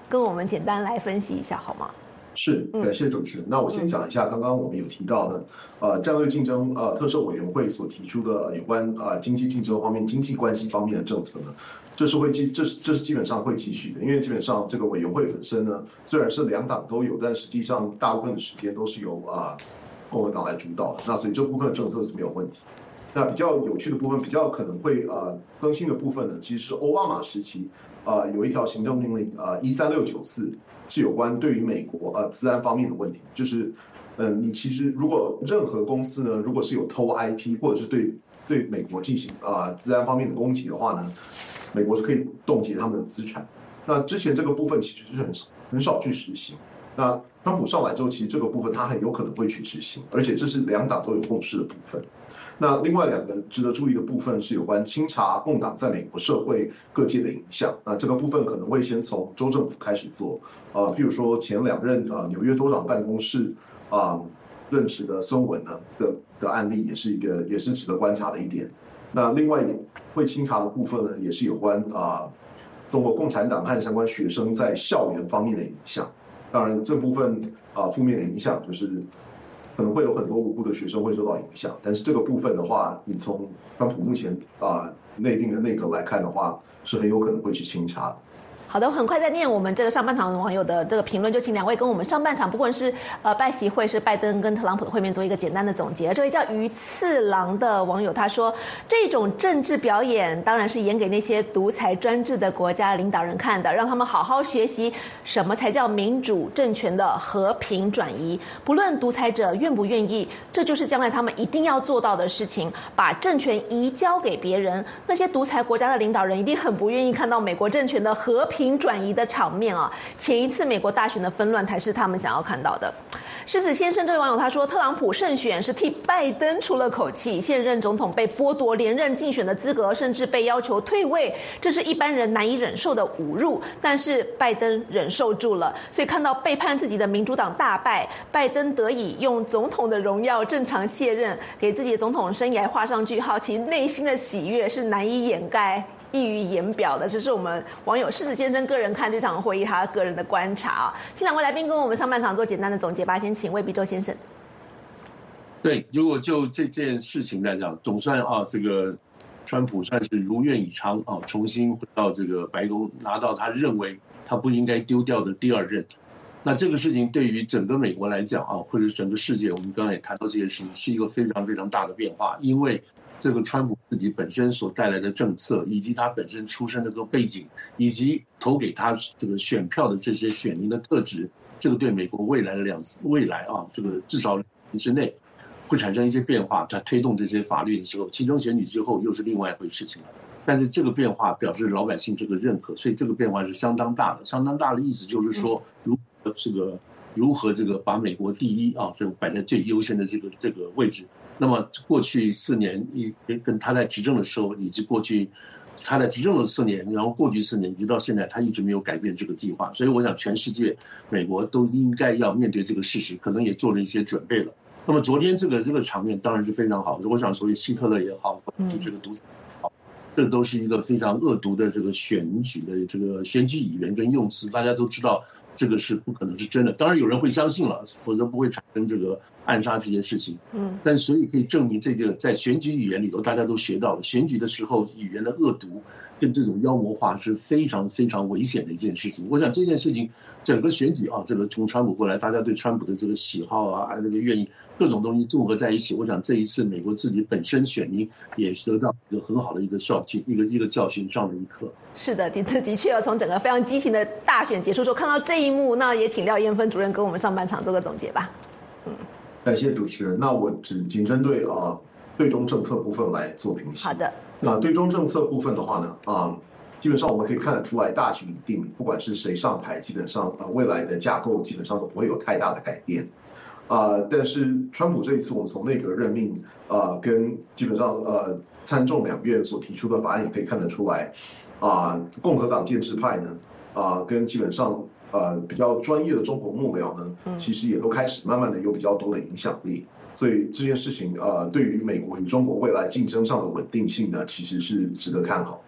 跟我们简单来分析一下好吗？ 是，感谢主持人。那我先讲一下刚刚我们有提到的，战略竞争特设委员会所提出的有关经济竞争方面、经济关系方面的政策呢，这是基本上会继续的，因为基本上这个委员会本身呢，虽然是两党都有，但实际上大部分的时间都是由共和党来主导的，那所以这部分的政策是没有问题。那比较有趣的部分，比较可能会更新的部分呢，其实是奥巴马时期有一条行政命令13694。是有关对于美国资安方面的问题，就是你其实如果任何公司呢，如果是有偷 IP 或者是对美国进行资安方面的攻击的话呢，美国是可以冻结他们的资产。那之前这个部分其实是很少去实行。那川普上来之后，其实这个部分他很有可能会去执行，而且这是两党都有共识的部分。那另外两个值得注意的部分是有关清查共党在美国社会各界的影响。那这个部分可能会先从州政府开始做，譬如说前两任纽约州长办公室任职的孙文呢的案例，也是值得观察的一点。那另外会清查的部分呢，也是有关中国共产党和相关学生在校园方面的影响。当然这部分负面的影响就是可能会有很多无辜的学生会受到影响，但是这个部分的话，你从川普目前内定的内阁来看的话，是很有可能会去清查的。 好的，我很快再念我们这个上半场网友的这个评论，就请两位跟我们上半场不管是拜习会是拜登跟特朗普的会面做一个简单的总结。这位叫鱼次郎的网友他说，这种政治表演当然是演给那些独裁专制的国家领导人看的，让他们好好学习什么才叫民主政权的和平转移。不论独裁者愿不愿意，这就是将来他们一定要做到的事情，把政权移交给别人。那些独裁国家的领导人一定很不愿意看到美国政权的和平转移的场面啊，前一次美国大选的纷乱才是他们想要看到的。狮子先生这位网友他说，特朗普胜选是替拜登出了口气，现任总统被剥夺连任竞选的资格，甚至被要求退位，这是一般人难以忍受的侮辱。但是拜登忍受住了，所以看到背叛自己的民主党大败，拜登得以用总统的荣耀正常卸任，给自己的总统生涯画上句号，其内心的喜悦是难以掩盖溢于言表的。这是我们网友狮子先生个人看这场会议他个人的观察啊。请两位来宾跟我们上半场做简单的总结吧。先请魏必洲先生。 对，如果就这件事情来讲，总算这个川普算是如愿以偿重新回到这个白宫，拿到他认为他不应该丢掉的第二任。那这个事情对于整个美国来讲或者整个世界，我们刚才也谈到这些事情，是一个非常非常大的变化，因为这个川普自己本身所带来的政策，以及他本身出身的这个背景，以及投给他这个选票的这些选民的特质，这个对美国未来这个至少2年之内会产生一些变化。他推动这些法律的时候，其中选举之后又是另外一回事情了。但是这个变化表示老百姓这个认可，所以这个变化是相当大的。相当大的意思就是说，如何这个把美国第一这个摆在最优先的这个位置。那么过去4年，跟他在执政的时候，以及过去他在执政的4年，然后过去4年，直到现在，他一直没有改变这个计划。所以我想，全世界美国都应该要面对这个事实，可能也做了一些准备了。那么昨天这个场面当然是非常好，我想所谓希特勒也好，或者这个独裁也好，这都是一个非常恶毒的这个选举的这个选举语言跟用词，大家都知道这个是不可能是真的。当然有人会相信了，否则不会产生这个暗杀这些事情。但所以可以证明这个在选举语言里头，大家都学到了，选举的时候语言的恶毒跟这种妖魔化是非常非常危险的一件事情。我想这件事情整个选举这个从川普过来，大家对川普的这个喜好这个愿意各种东西综合在一起，我想这一次美国自己本身选民也得到一个很好的一个教训，一个教训上了一课。 是的，的确从整个非常激情的大选结束之后看到这一幕，那也请廖燕芬主任跟我们上半场做个总结吧。 感谢主持人。那我仅针对对中政策部分来做评析。 好的。 那对中政策部分的话呢，基本上我们可以看得出来，大局已定，不管是谁上台，基本上未来的架构基本上都不会有太大的改变。但是川普这一次，我们从内阁任命跟基本上参众两院所提出的法案也可以看得出来，共和党建制派呢，跟基本上比较专业的中国幕僚呢，其实也都开始慢慢的有比较多的影响力。所以这件事情对于美国与中国未来竞争上的稳定性呢，其实是值得看好。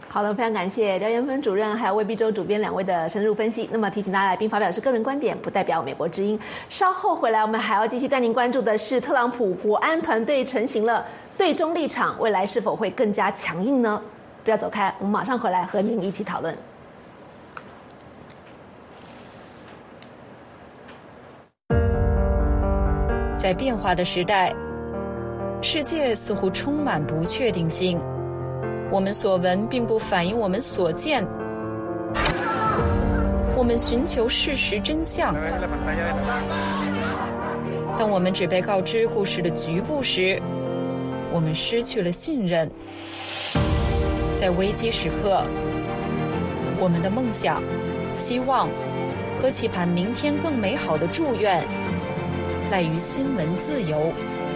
好的，非常感谢廖延芬主任还有魏碧洲主编两位的深入分析。那么提醒大家，来宾发表的是个人观点，不代表美国之音。稍后回来，我们还要继续带您关注的是特朗普国安团队成型了，对中立场未来是否会更加强硬呢？不要走开，我们马上回来和您一起讨论。 在变化的时代，世界似乎充满不确定性。我们所闻并不反映我们所见，我们寻求事实真相。当我们只被告知故事的局部时，我们失去了信任。在危机时刻，我们的梦想、希望和期盼明天更美好的祝愿，赖于新闻自由。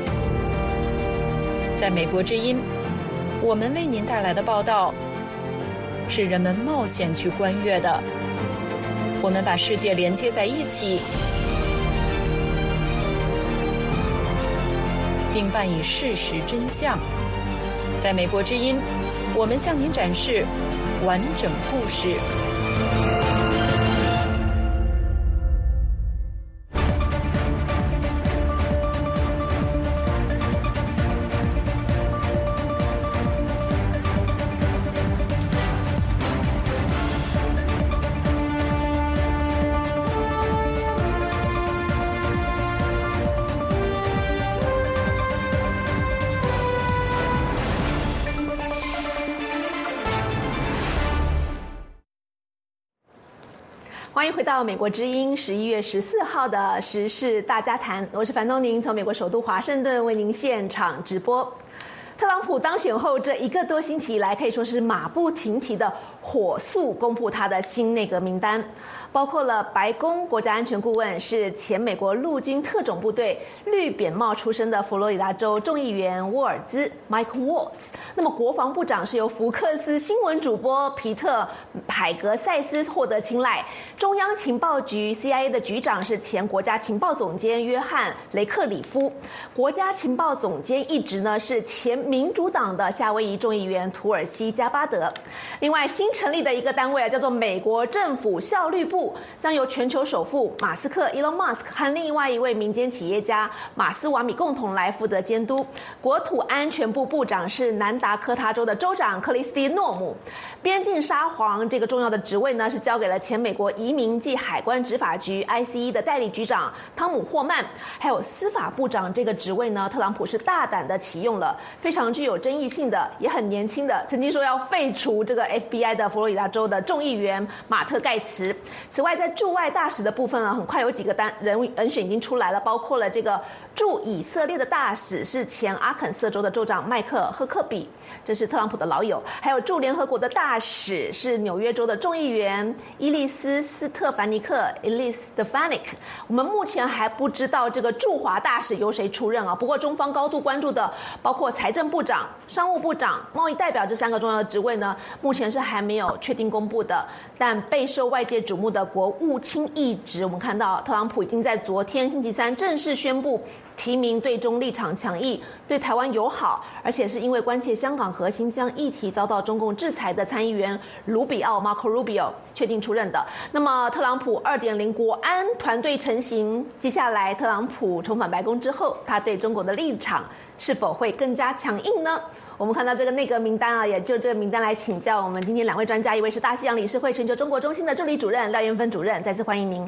在美国之音，我们为您带来的报道是人们冒险去观阅的。我们把世界连接在一起，并伴以事实真相。在美国之音，我们向您展示完整故事。 欢迎回到美国之音11月14号的时事大家谈，我是樊东宁，从美国首都华盛顿为您现场直播。特朗普当选后这1个多星期以来，可以说是马不停蹄的火速公布他的新内阁名单，包括了白宫国家安全顾问是前美国陆军特种部队绿扁帽出身的佛罗里达州众议员沃尔兹 Mike Waltz。那么国防部长是由福克斯新闻主播皮特海格塞斯获得青睐。中央情报局 CIA 的局长是前国家情报总监约翰雷克里夫。国家情报总监一职呢是前民主党的夏威夷众议员图尔西加巴德。另外新成立的一个单位叫做美国政府效率部，将由全球首富马斯克 Elon Musk 和另外一位民间企业家马斯瓦米共同来负责监督。国土安全部部长是南达科他州的州长克里斯蒂诺姆。边境沙皇这个重要的职位呢是交给了前美国移民及海关执法局 ICE 的代理局长汤姆霍曼。还有司法部长这个职位呢，特朗普是大胆的启用了非常具有争议性的也很年轻的曾经说要废除这个 FBI 的佛罗里达州的众议员马特盖茨。此外在驻外大使的部分呢，很快有几个人选已经出来了，包括了这个驻以色列的大使是前阿肯色州的州长麦克赫克比，这是特朗普的老友。还有驻联合国的大使是纽约州的众议员伊丽丝斯特凡尼克 Elise Stefanik。 我们目前还不知道这个驻华大使由谁出任啊，不过中方高度关注的包括财政部长、商务部长、贸易代表这3个重要的职位呢，目前是还没有确定公布的。但备受外界瞩目的国务卿一职，我们看到特朗普已经在昨天星期三正式宣布提名对中立场强硬、对台湾友好，而且是因为关切香港和新疆议题遭到中共制裁的参议员卢比奥 Marco Rubio 确定出任的。那么特朗普 2.0 国安团队成型，接下来特朗普重返白宫之后，他对中国的立场是否会更加强硬呢？我们看到这个内阁名单啊，也就这个名单来请教我们今天2位专家，一位是大西洋理事会全球中国中心的助理主任廖延芬主任，再次欢迎您。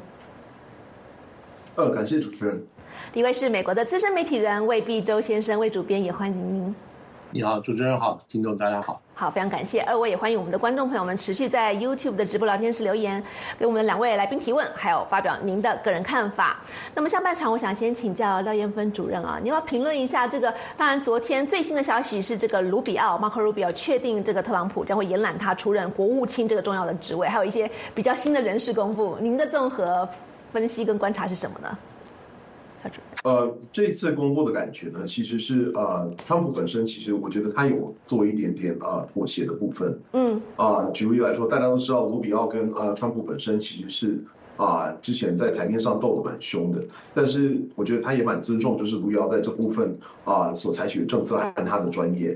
感谢主持人。 一位是美国的资深媒体人魏碧洲先生，魏主编也欢迎您。 你好，主持人好，听众大家好。 好，非常感谢2位，也欢迎我们的观众朋友们持续在 YouTube 的直播聊天室留言，给我们的2位来宾提问，还有发表您的个人看法。那么下半场，我想先请教廖延芬主任啊，你要评论一下这个。当然，昨天最新的消息是这个卢比奥 Marco Rubio 确定这个特朗普将会延揽他出任国务卿这个重要的职位，还有一些比较新的人事公布。您的综合分析跟观察是什么呢？ 这次公布的感觉呢，其实是川普本身其实我觉得他有做一点点妥协的部分。举例来说，大家都知道卢比奥跟川普本身其实是之前在台面上斗得蛮凶的，但是我觉得他也蛮尊重就是卢比奥在这部分所采取的政策和他的专业。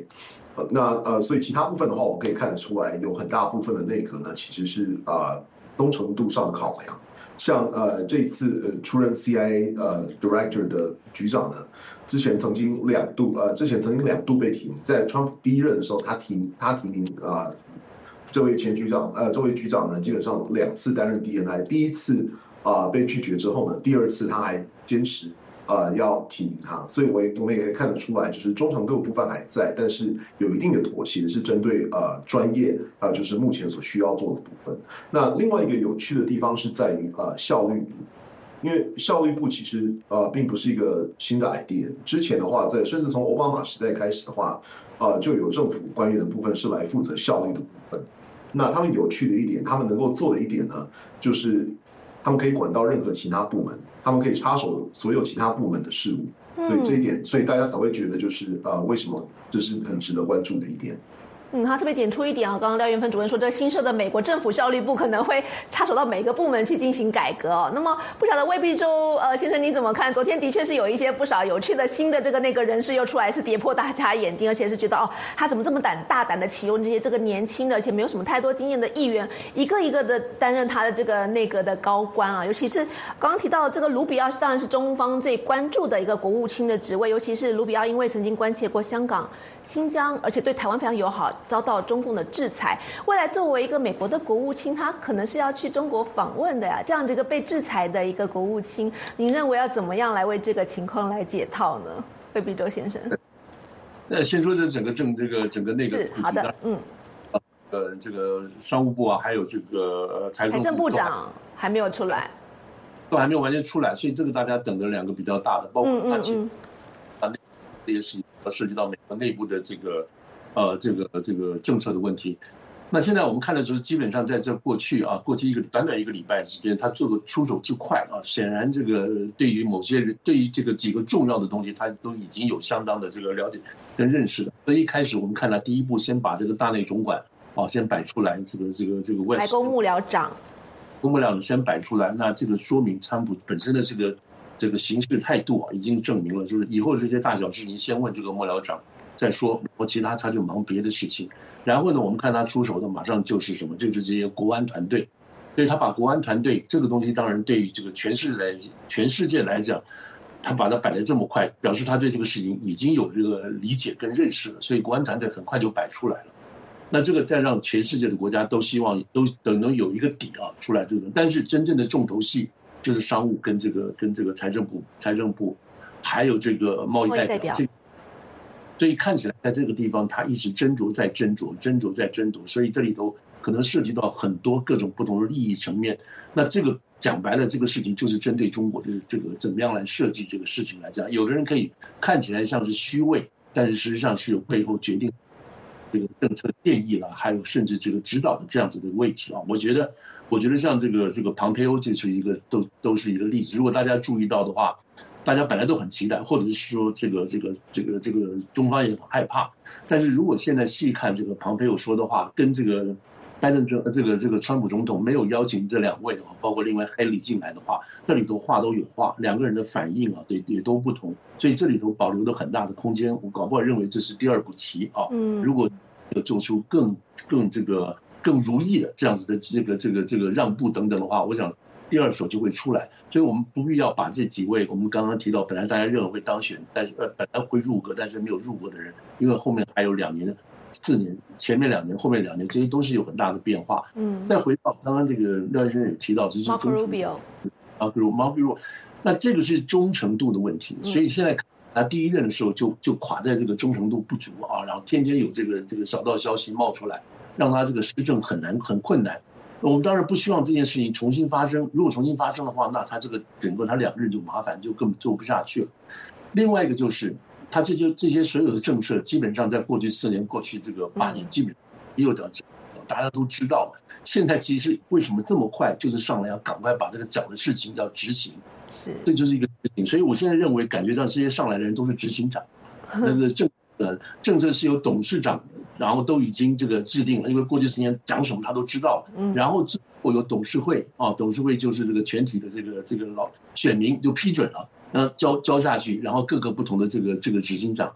所以其他部分的话，我们可以看得出来，有很大部分的内阁呢，其实是忠诚度上的考量。像这次出任 CIA Director 的局长呢，之前曾经两度被提名，在川普第一任的时候，他提名这位前局长这位局长呢，基本上2次担任 DNI， 第一次被拒绝之后呢，第2次他还坚持要提名他，所以我们也可以看得出来，就是忠诚度部分还在，但是有一定的妥协，是针对专业就是目前所需要做的部分。那另外一个有趣的地方是在于效率部，因为效率部其实并不是一个新的 idea， 之前的话甚至从奥巴马时代开始的话，就有政府官员的部分是来负责效率的部分。那他们有趣的一点，他们能够做的一点呢，就是他们可以管到任何其他部门，他们可以插手所有其他部门的事务，所以这一点，所以大家才会觉得就是为什么这是很值得关注的一点。 他特别点出一点啊，刚刚廖元芬主任说，这新设的美国政府效率部可能会插手到每个部门去进行改革哦。那么不晓得魏必洲先生您怎么看？昨天的确是有一些不少有趣的新的那个人士又出来，是跌破大家眼镜，而且是觉得他怎么这么大胆的启用这个年轻的而且没有什么太多经验的议员，一个一个的担任他的这个内阁的高官啊。尤其是刚刚提到的这个卢比奥，当然是中方最关注的一个国务卿的职位，尤其是卢比奥因为曾经关切过香港、新疆，而且对台湾非常友好，遭到中共的制裁。未来作为一个美国的国务卿，他可能是要去中国访问的呀。这样的一个被制裁的一个国务卿，您认为要怎么样来为这个情况来解套呢？魏必洲先生。 先说这整个内阁好的， 这个商务部啊，还有这个财政部长还没有出来， 都还没有完全出来，所以这个大家等着2个比较大的，包括他这些事情涉及到美国内部的这个政策的问题。那现在我们看的就是基本上在这过去短短1个礼拜之间，他做的出手之快啊，显然这个对于某些人，对于这个几个重要的东西，他都已经有相当的这个了解跟认识的。所以一开始我们看他第一步先把这个大内总管先摆出来，这个白宫幕僚长先摆出来，那这个说明川普本身的这个行事态度已经证明了，就是以后这些大小事情先问这个幕僚长再说，其他他就忙别的事情。然后呢，我们看他出手的马上就是什么，就是这些国安团队。所以他把国安团队这个东西，当然对于这个全世界来讲，他把它摆得这么快，表示他对这个事情已经有这个理解跟认识了，所以国安团队很快就摆出来了。那这个再让全世界的国家都希望都能有一个底出来这个，但是真正的重头戏就是商务跟这个财政部，还有这个贸易代表。所以看起来在这个地方，他一直斟酌在斟酌，所以这里头可能涉及到很多各种不同的利益层面。那这个讲白了，这个事情就是针对中国的这个怎么样来设计这个事情来讲，有的人可以看起来像是虚伪，但是实际上是有背后决定这个政策建议了，还有甚至这个指导的这样子的位置啊。我觉得像这个庞培欧，这是一个都是一个例子。如果大家注意到的话，大家本来都很期待，或者是说这个中方也很害怕。但是如果现在细看这个庞培欧说的话，跟这个拜登这个川普总统没有邀请这2位包括另外黑里进来的话，这里头话都有话，2个人的反应也都不同，所以这里头保留了很大的空间。我搞不好认为这是第2步棋如果有做出更如意的这样子的这个让步等等的话，我想第2手就会出来。所以我们不必要把这几位我们刚刚提到本来大家认为会当选，但是本来会入阁但是没有入阁的人，因为后面还有2年、4年，前面2年后面2年，这些都是有很大的变化。再回到刚刚这个廖先生有提到，就是 Marco Rubio， 那这个是忠诚度的问题。所以现在他第1任的时候就垮在这个忠诚度不足然后天天有这个小道消息冒出来，让他这个施政很困难。我们当然不希望这件事情重新发生，如果重新发生的话，那他这个整个他2任就麻烦，就根本做不下去了。另外一个就是他这些所有的政策，基本上在过去4年、过去这个8年，基本也有的大家都知道。现在其实为什么这么快，就是上来要赶快把这个讲的事情要执行，这就是一个执行。所以我现在认为，感觉到这些上来的人都是执行长，那个政策是由董事长然后都已经这个制定了，因为过去4年讲什么他都知道了。然后之后有董事会董事会就是这个全体的这个老选民就批准了，交下去，然后各个不同的这个执行长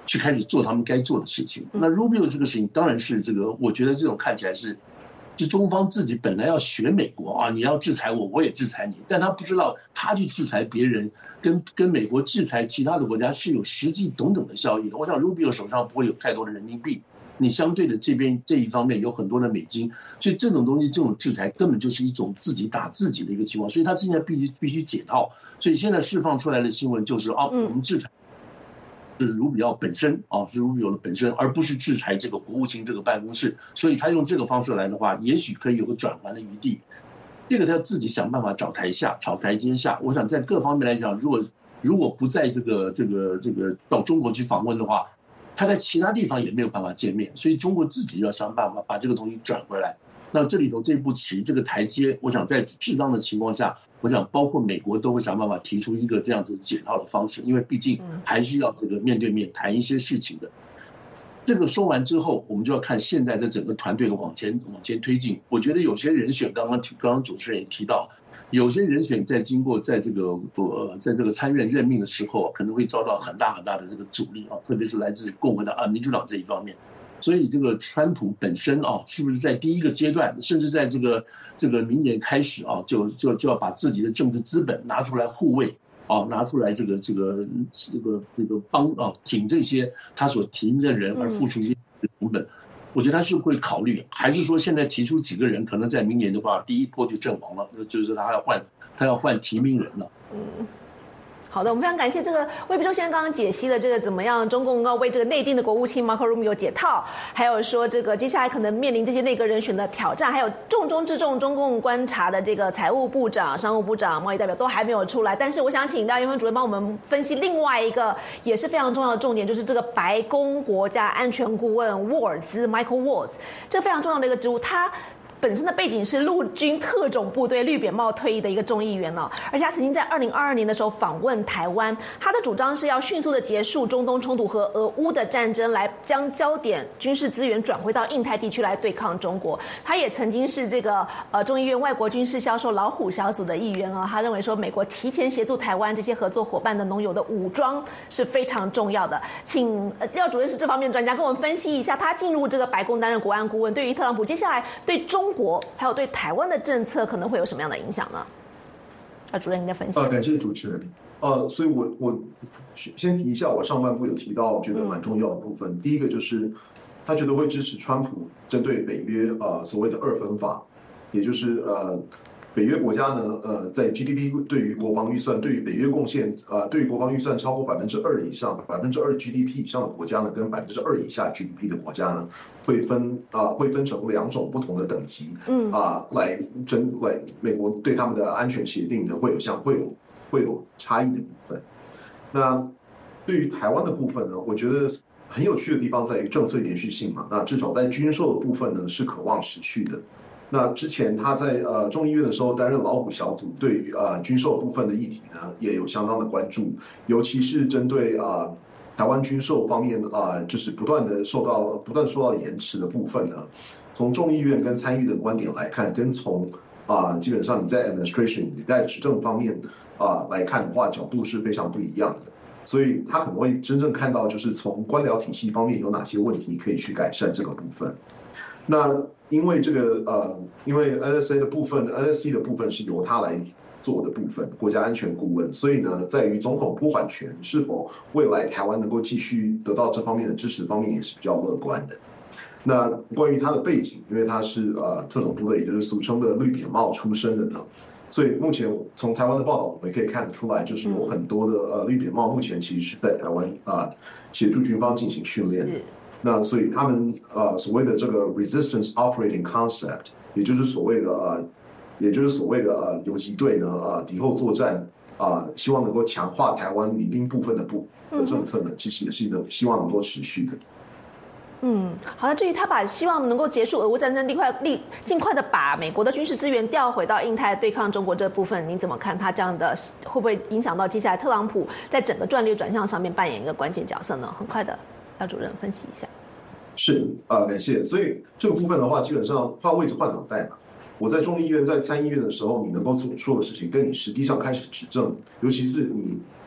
去开始做他们该做的事情。那 Rubio 这个事情当然是这个，我觉得这种看起来是中方自己本来要学美国啊，你要制裁我，我也制裁你，但他不知道他去制裁别人，跟美国制裁其他的国家是有实际等等的效益的。我想 Rubio 手上不会有太多的人民币，你相对的这一方面有很多的美金，所以这种东西这种制裁根本就是一种自己打自己的一个情况，所以他现在必须解套。所以现在释放出来的新闻就是我们制裁是卢比奥本身是卢比奥的本身，而不是制裁这个国务卿这个办公室。所以他用这个方式来的话，也许可以有个转圜的余地。这个他要自己想办法找台阶下。我想在各方面来讲，如果不在这个到中国去访问的话，他在其他地方也没有办法见面，所以中国自己要想办法把这个东西转回来。那这里头这步棋这个台阶，我想在适当的情况下，我想包括美国都会想办法提出一个这样子解套的方式，因为毕竟还是要这个面对面谈一些事情的。这个说完之后，我们就要看现在这整个团队的往前推进。我觉得有些人选，刚刚主持人也提到，有些人选在经过在这个参院任命的时候，可能会遭到很大的这个阻力特别是来自共和党民主党这一方面。所以这个川普本身是不是在第一个阶段，甚至在这个明年开始就要把自己的政治资本拿出来护卫拿出来这个帮挺这些他所提名的人而付出一些成本。我觉得他是会考虑，还是说现在提出几个人，可能在明年的话第一波就阵亡了，就是他要换提名人了。 好的，我们非常感谢这个魏必洲先生刚刚解析了这个怎么样中共要为这个内定的国务卿 Marco Rubio 解套，还有说这个接下来可能面临这些内阁人选的挑战，还有重中之重中共观察的这个财务部长、商务部长、贸易代表都还没有出来。但是我想请廖元芬主任帮我们分析另外一个也是非常重要的重点，就是这个白宫国家安全顾问沃尔兹 Michael Waltz， 这非常重要的一个职务，他本身的背景是陆军特种部队绿扁帽退役的一个众议员而且他曾经在2022年的时候访问台湾，他的主张是要迅速的结束中东冲突和俄乌的战争，来将焦点军事资源转回到印太地区来对抗中国。他也曾经是这个众议院外国军事销售老虎小组的议员他认为说美国提前协助台湾这些合作伙伴的农友的武装是非常重要的。请廖主任是这方面专家跟我们分析一下，他进入这个白宫担任国安顾问，对于特朗普接下来对中国还有对台湾的政策可能会有什么样的影响呢？主任您的分析。 感谢主持人。所以我先提一下，我上半部有提到觉得蛮重要的部分。第一个就是他觉得会支持川普针对北约所谓的2分法，也就是北约国家呢在 GDP 对于国防预算对于北约贡献对于国防预算超过2%以上2% GDP 以上的国家呢，跟2%以下 GDP 的国家呢，会分成2种不同的等级来美国对他们的安全协定呢会有差异的部分。那对于台湾的部分呢，我觉得很有趣的地方在于政策延续性嘛，那至少在军售的部分呢是可望持续的。那之前他在众议院的时候担任老虎小组，对于军售部分的议题呢也有相当的关注，尤其是针对台湾军售方面就是不断受到延迟的部分呢，从众议院跟参议的观点来看，跟从基本上你在 administration 你在执政方面来看的话，角度是非常不一样的。所以他可能会真正看到就是从官僚体系方面有哪些问题可以去改善这个部分。那因为因为 NSC 的部分是由他来做的部分，国家安全顾问，所以呢，在于总统拨款权是否未来台湾能够继续得到这方面的支持方面也是比较乐观的。那关于他的背景，因为他是特种部队，也就是俗称的绿扁帽出身的呢，所以目前从台湾的报道我们可以看得出来，就是有很多的绿扁帽目前其实是在台湾协助军方进行训练的。那所以他们所谓的这个 resistance operating concept， 也就是所谓的游击队呢敌后作战希望能够强化台湾民兵部分的政策呢，其实也是希望能够持续的。 好，那至于他希望能够结束俄乌战争，尽快的把美国的军事资源调回到印太对抗中国这部分，您怎么看他这样的会不会影响到接下来特朗普在整个战略转向上面扮演一个关键角色呢？很快的，廖主任分析一下。 是感谢。所以这个部分的话，基本上换位置换脑袋嘛。我在众议院、在参议院的时候，你能够做的事情，跟你实际上开始执政，尤其是你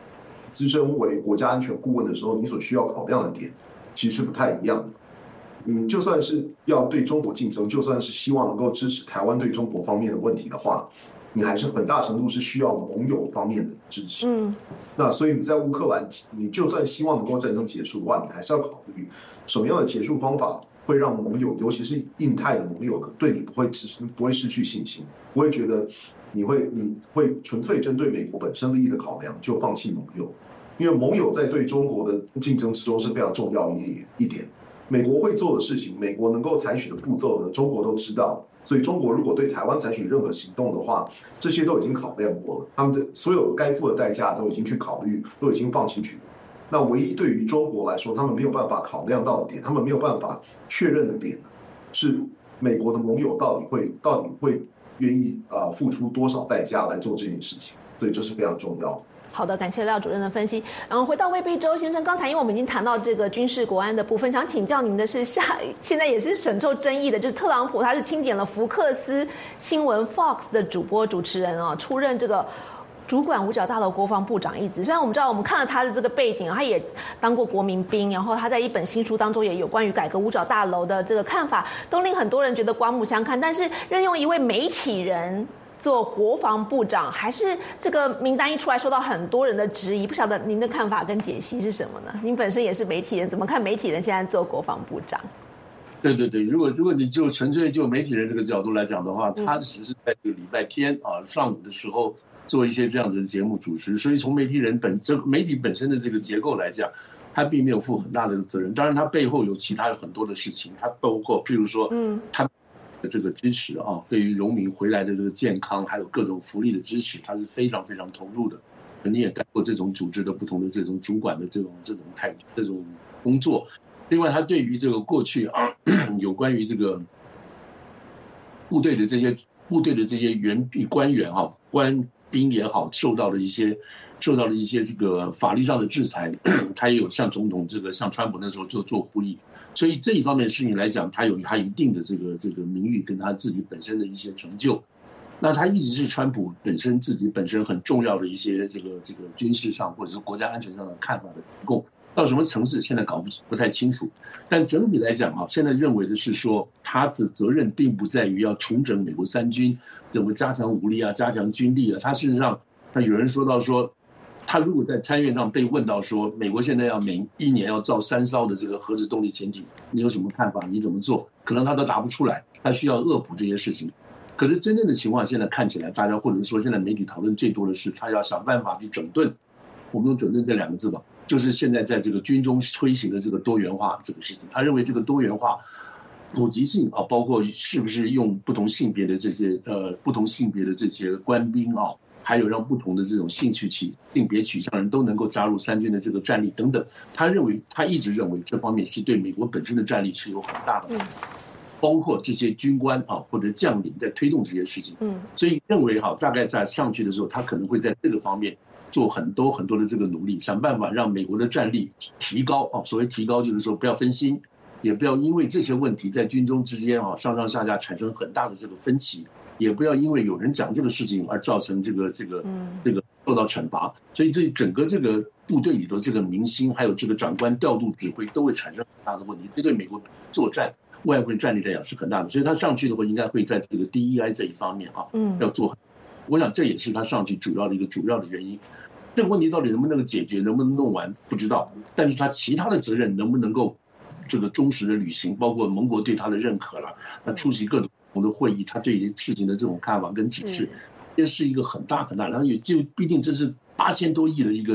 资深为国家安全顾问的时候，你所需要考量的点其实是不太一样的。就算是要对中国竞争，就算是希望能够支持台湾对中国方面的问题的话，你还是很大程度是需要盟友方面的支持。那所以你在乌克兰，你就算希望能够战争结束的话，你还是要考虑什么样的结束方法会让盟友，尤其是印太的盟友呢，对你不会失去信心，不会觉得你会纯粹针对美国本身利益的考量就放弃盟友，因为盟友在对中国的竞争之中是非常重要的一点。美国会做的事情，美国能够采取的步骤呢，中国都知道。所以中国如果对台湾采取任何行动的话，这些都已经考量过了，他们的所有该付的代价都已经去考虑，都已经放进去。那唯一对于中国来说，他们没有办法考量到的点，他们没有办法确认的点，是美国的盟友到底会愿意付出多少代价来做这件事情，所以这是非常重要的。 好的，感谢廖主任的分析。然后回到魏必洲先生，刚才因为我们已经谈到这个军事国安的部分，想请教您的是，现在也是深受争议的，就是特朗普他是钦点了福克斯新闻 Fox 的主持人出任这个主管五角大楼国防部长一职。虽然我们知道，我们看了他的这个背景，他也当过国民兵，然后他在一本新书当中也有关于改革五角大楼的这个看法，都令很多人觉得刮目相看。但是任用一位媒体人做国防部长，还是这个名单一出来受到很多人的质疑，不晓得您的看法跟解析是什么呢？您本身也是媒体人，怎么看媒体人现在做国防部长？ 对，如果你就纯粹就媒体人这个角度来讲的话，他只是在这个礼拜天上午的时候做一些这样子的节目主持，所以从媒体本身的这个结构来讲，他并没有负很大的责任。当然，他背后有其他的很多的事情，他包括譬如说，他这个支持对于农民回来的这个健康，还有各种福利的支持，他是非常非常投入的。你也带过这种组织的不同的这种主管的这种工作。另外，他对于这个过去有关于这个部队的这些官员官兵也好，受到了一些这个法律上的制裁，他也有向总统向川普那时候就做呼吁。所以这一方面的事情来讲，他有他一定的这个名誉跟他自己本身的一些成就。那他一直是川普自己本身很重要的一些这个军事上或者是国家安全上的看法的提供。到什么层次现在不太清楚，但整体来讲现在认为的是说，他的责任并不在于要重整美国三军，怎么加强武力加强军力他事实上，有人说到说，他如果在参议院上被问到说，美国现在要每一年要造3艘的这个核子动力潜艇，你有什么看法？你怎么做？可能他都答不出来，他需要恶补这些事情。可是真正的情况现在看起来，大家或者说现在媒体讨论最多的是，他要想办法去整顿。我们用整顿这2个字吧，就是现在在这个军中推行的这个多元化这个事情。他认为这个多元化普及性包括是不是用不同性别的这些官兵还有让不同的这种性别取向人都能够加入三军的这个战力等等。他一直认为这方面是对美国本身的战力是有很大的，包括这些军官或者将领在推动这些事情。所以认为大概在上去的时候，他可能会在这个方面做很多很多的这个努力，想办法让美国的战力提高所谓提高就是说不要分心，也不要因为这些问题在军中之间上上下下产生很大的这个分歧，也不要因为有人讲这个事情而造成这个受到惩罚。所以这整个这个部队里头这个民心还有这个长官调度指挥都会产生很大的问题，这对美国作战外汇战力来讲是很大的。所以他上去的话应该会在这个 DEI 这一方面要做，我想这也是他上去主要的原因。这个问题到底能不能解决，能不能弄完不知道，但是他其他的责任能不能够这个忠实的履行，包括盟国对他的认可了，他出席各种不同的会议，他对于事情的这种看法跟指示，这是一个很大很大，然后也就毕竟这是8000多亿的一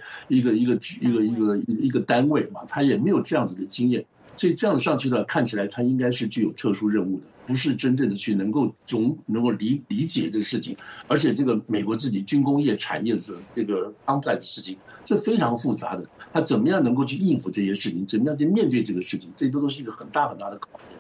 个单位嘛，他也没有这样子的经验，所以这样上去的看起来他应该是具有特殊任务的，不是真正的去能够理解这个事情。而且这个美国自己军工业产业的这个当代的事情是非常复杂的，他怎么样能够去应付这些事情，怎么样去面对这个事情，这都是一个很大很大的考验。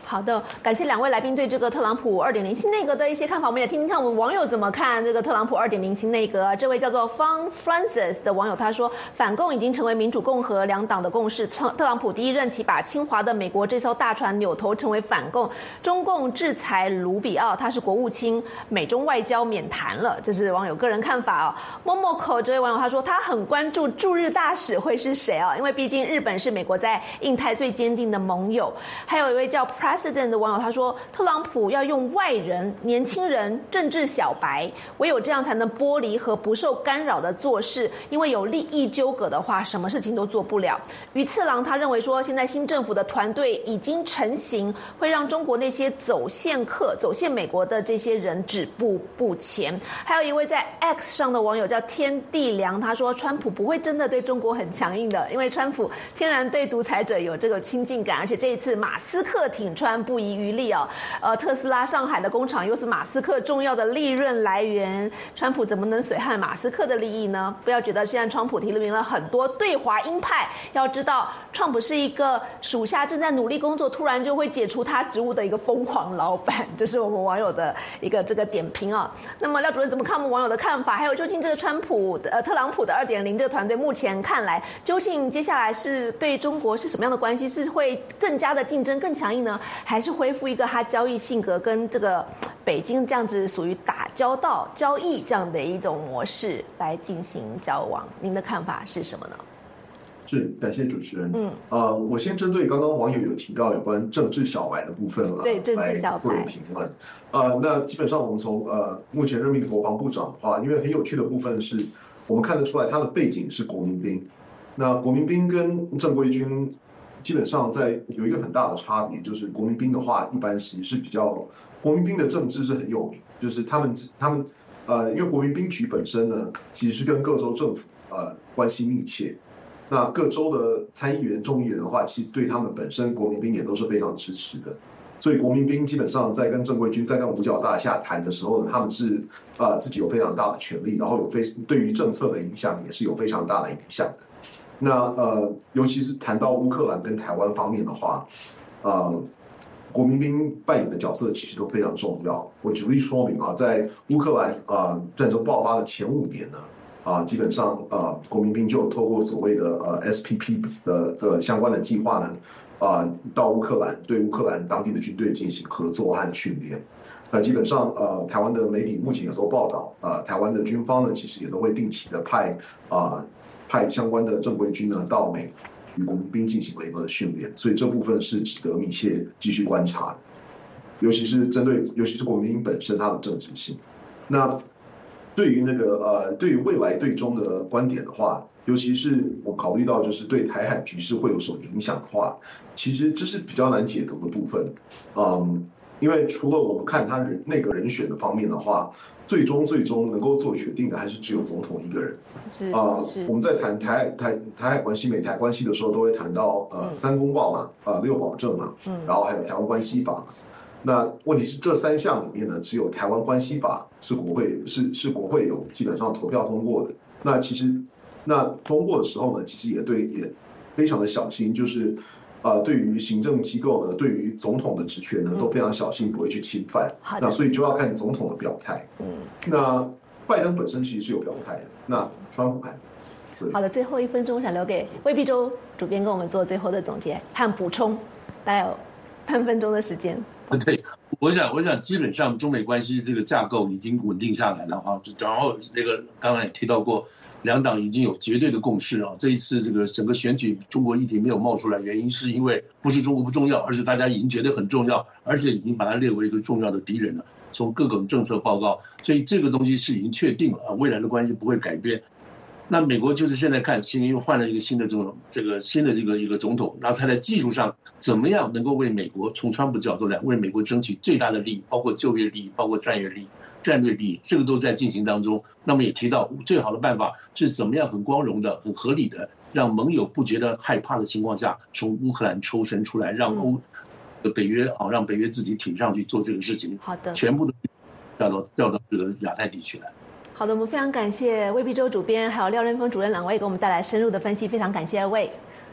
好的，感谢两位来宾对这个特朗普2.0新内阁的一些看法，我们也听听看我们网友怎么看这个特朗普2.0新内阁。这位叫做方 Francis 的网友他说，反共已经成为民主共和两党的共识。特朗普第一任期把清华的美国这艘大船扭头成为反共，中共制裁卢比奥，他是国务卿，美中外交免谈了。这是网友个人看法哦。Momoko 这位网友他说，他很关注驻日大使会是谁啊？因为毕竟日本是美国在印太最坚定的盟友。还有一位叫 President 的网友他说，特朗普要用外人、年轻人、政治小白，唯有这样才能剥离和不受干扰的做事，因为有利益纠葛的话，什么事情都做不了。于次郎他认为说，现在新政府的团队已经成型，会让中国那些走线美国的这些人止步不前。还有一位在 X 上的网友叫天地良，他说川普不会真的对中国很强硬的，因为川普天然对独裁者有这个亲近感，而且这一次马斯克挺川不遗余力啊。特斯拉上海的工厂又是马斯克重要的利润来源，川普怎么能损害马斯克的利益呢？不要觉得现在川普提名了很多对华鹰派，要知道川普是一个属下正在努力工作，突然就会解除他职务的一个疯狂老板，这是我们网友的一个这个点评啊。那么廖主任怎么看我们网友的看法？还有究竟这个特朗普的2.0这个团队目前看来，究竟接下来是对中国是什么样的关系？是会更加的竞争更强硬呢，还是恢复一个他交易性格跟这个北京这样子属于打交道、交易这样的一种模式来进行交往？您的看法是什么呢？ 是，感谢主持人。我先针对刚刚网友有提到有关政治小白的部分对政治小白来做评论。那基本上我们从目前任命的国防部长的话，因为很有趣的部分是我们看得出来他的背景是国民兵，那国民兵跟正规军基本上在有一个很大的差别，就是国民兵的话一般其实是比较，国民兵的政治是很有名，就是他们因为国民兵局本身呢其实是跟各州政府关系密切。那各州的参议员、众议员的话，其实对他们本身国民兵也都是非常支持的。所以国民兵基本上在跟正规军、在跟五角大厦谈的时候呢，他们是自己有非常大的权利，然后对于政策的影响也是有非常大的影响的。那尤其是谈到乌克兰跟台湾方面的话，国民兵扮演的角色其实都非常重要。我举例说明在乌克兰战争爆发的前5年呢。基本上国民兵就有透过所谓的SPP 的相关的计划呢，到乌克兰对乌克兰当地的军队进行合作和训练。基本上台湾的媒体目前有做报道，台湾的军方呢其实也都会定期的派相关的正规军呢到美与国民兵进行联合的训练，所以这部分是值得密切继续观察的，尤其是国民兵本身它的政治性。那对于对于未来对中的观点的话，尤其是我考虑到就是对台海局势会有什么影响的话，其实这是比较难解读的部分。因为除了我们看他那个人选的方面的话，最终能够做决定的还是只有总统一个人。我们在谈台海关系、美台关系的时候，都会谈到3公报嘛，6保证嘛，然后还有台湾关系法嘛。那问题是这3项里面呢，只有台湾关系法是国会有基本上投票通过的。那其实通过的时候呢，其实也非常的小心，就是对于行政机构呢，对于总统的职权呢，都非常小心，不会去侵犯。那所以就要看总统的表态。那拜登本身其实是有表态的，那川普看。 好的，最后1分钟想留给魏必洲主编跟我们做最后的总结和补充，大概有半分钟的时间。 对，我想基本上中美关系这个架构已经稳定下来了哈。然后刚才也提到过，两党已经有绝对的共识啊。这一次这个整个选举中国议题没有冒出来，原因是因为不是中国不重要，而是大家已经觉得很重要，而且已经把它列为一个重要的敌人了。从各种政策报告，所以这个东西是已经确定了啊，未来的关系不会改变。那美国就是现在看，又换了一个新的一个总统，然后他在技术上怎么样能够为美国从川普角度来为美国争取最大的利益，包括就业利益，包括战略利益，这个都在进行当中。那么也提到最好的办法是怎么样很光荣的、很合理的，让盟友不觉得害怕的情况下，从乌克兰抽身出来，让北约让北约自己挺上去做这个事情。 好的， 全部都调到这个亚太地区来。 好的，我们非常感谢魏必洲主编还有廖任峰主任2位给我们带来深入的分析，非常感谢2位。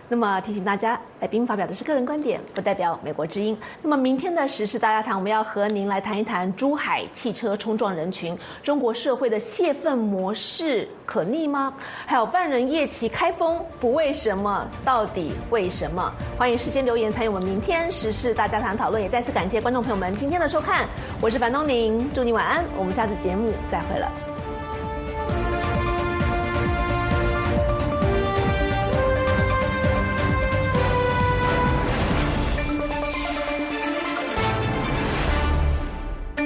那么提醒大家，来宾发表的是个人观点，不代表美国之音。那么明天的时事大家谈，我们要和您来谈一谈珠海汽车冲撞人群，中国社会的泄愤模式可逆吗？还有万人夜骑开封不为什么，到底为什么？欢迎事先留言参与我们明天时事大家谈讨论。也再次感谢观众朋友们今天的收看，我是樊东宁，祝你晚安，我们下次节目再会了。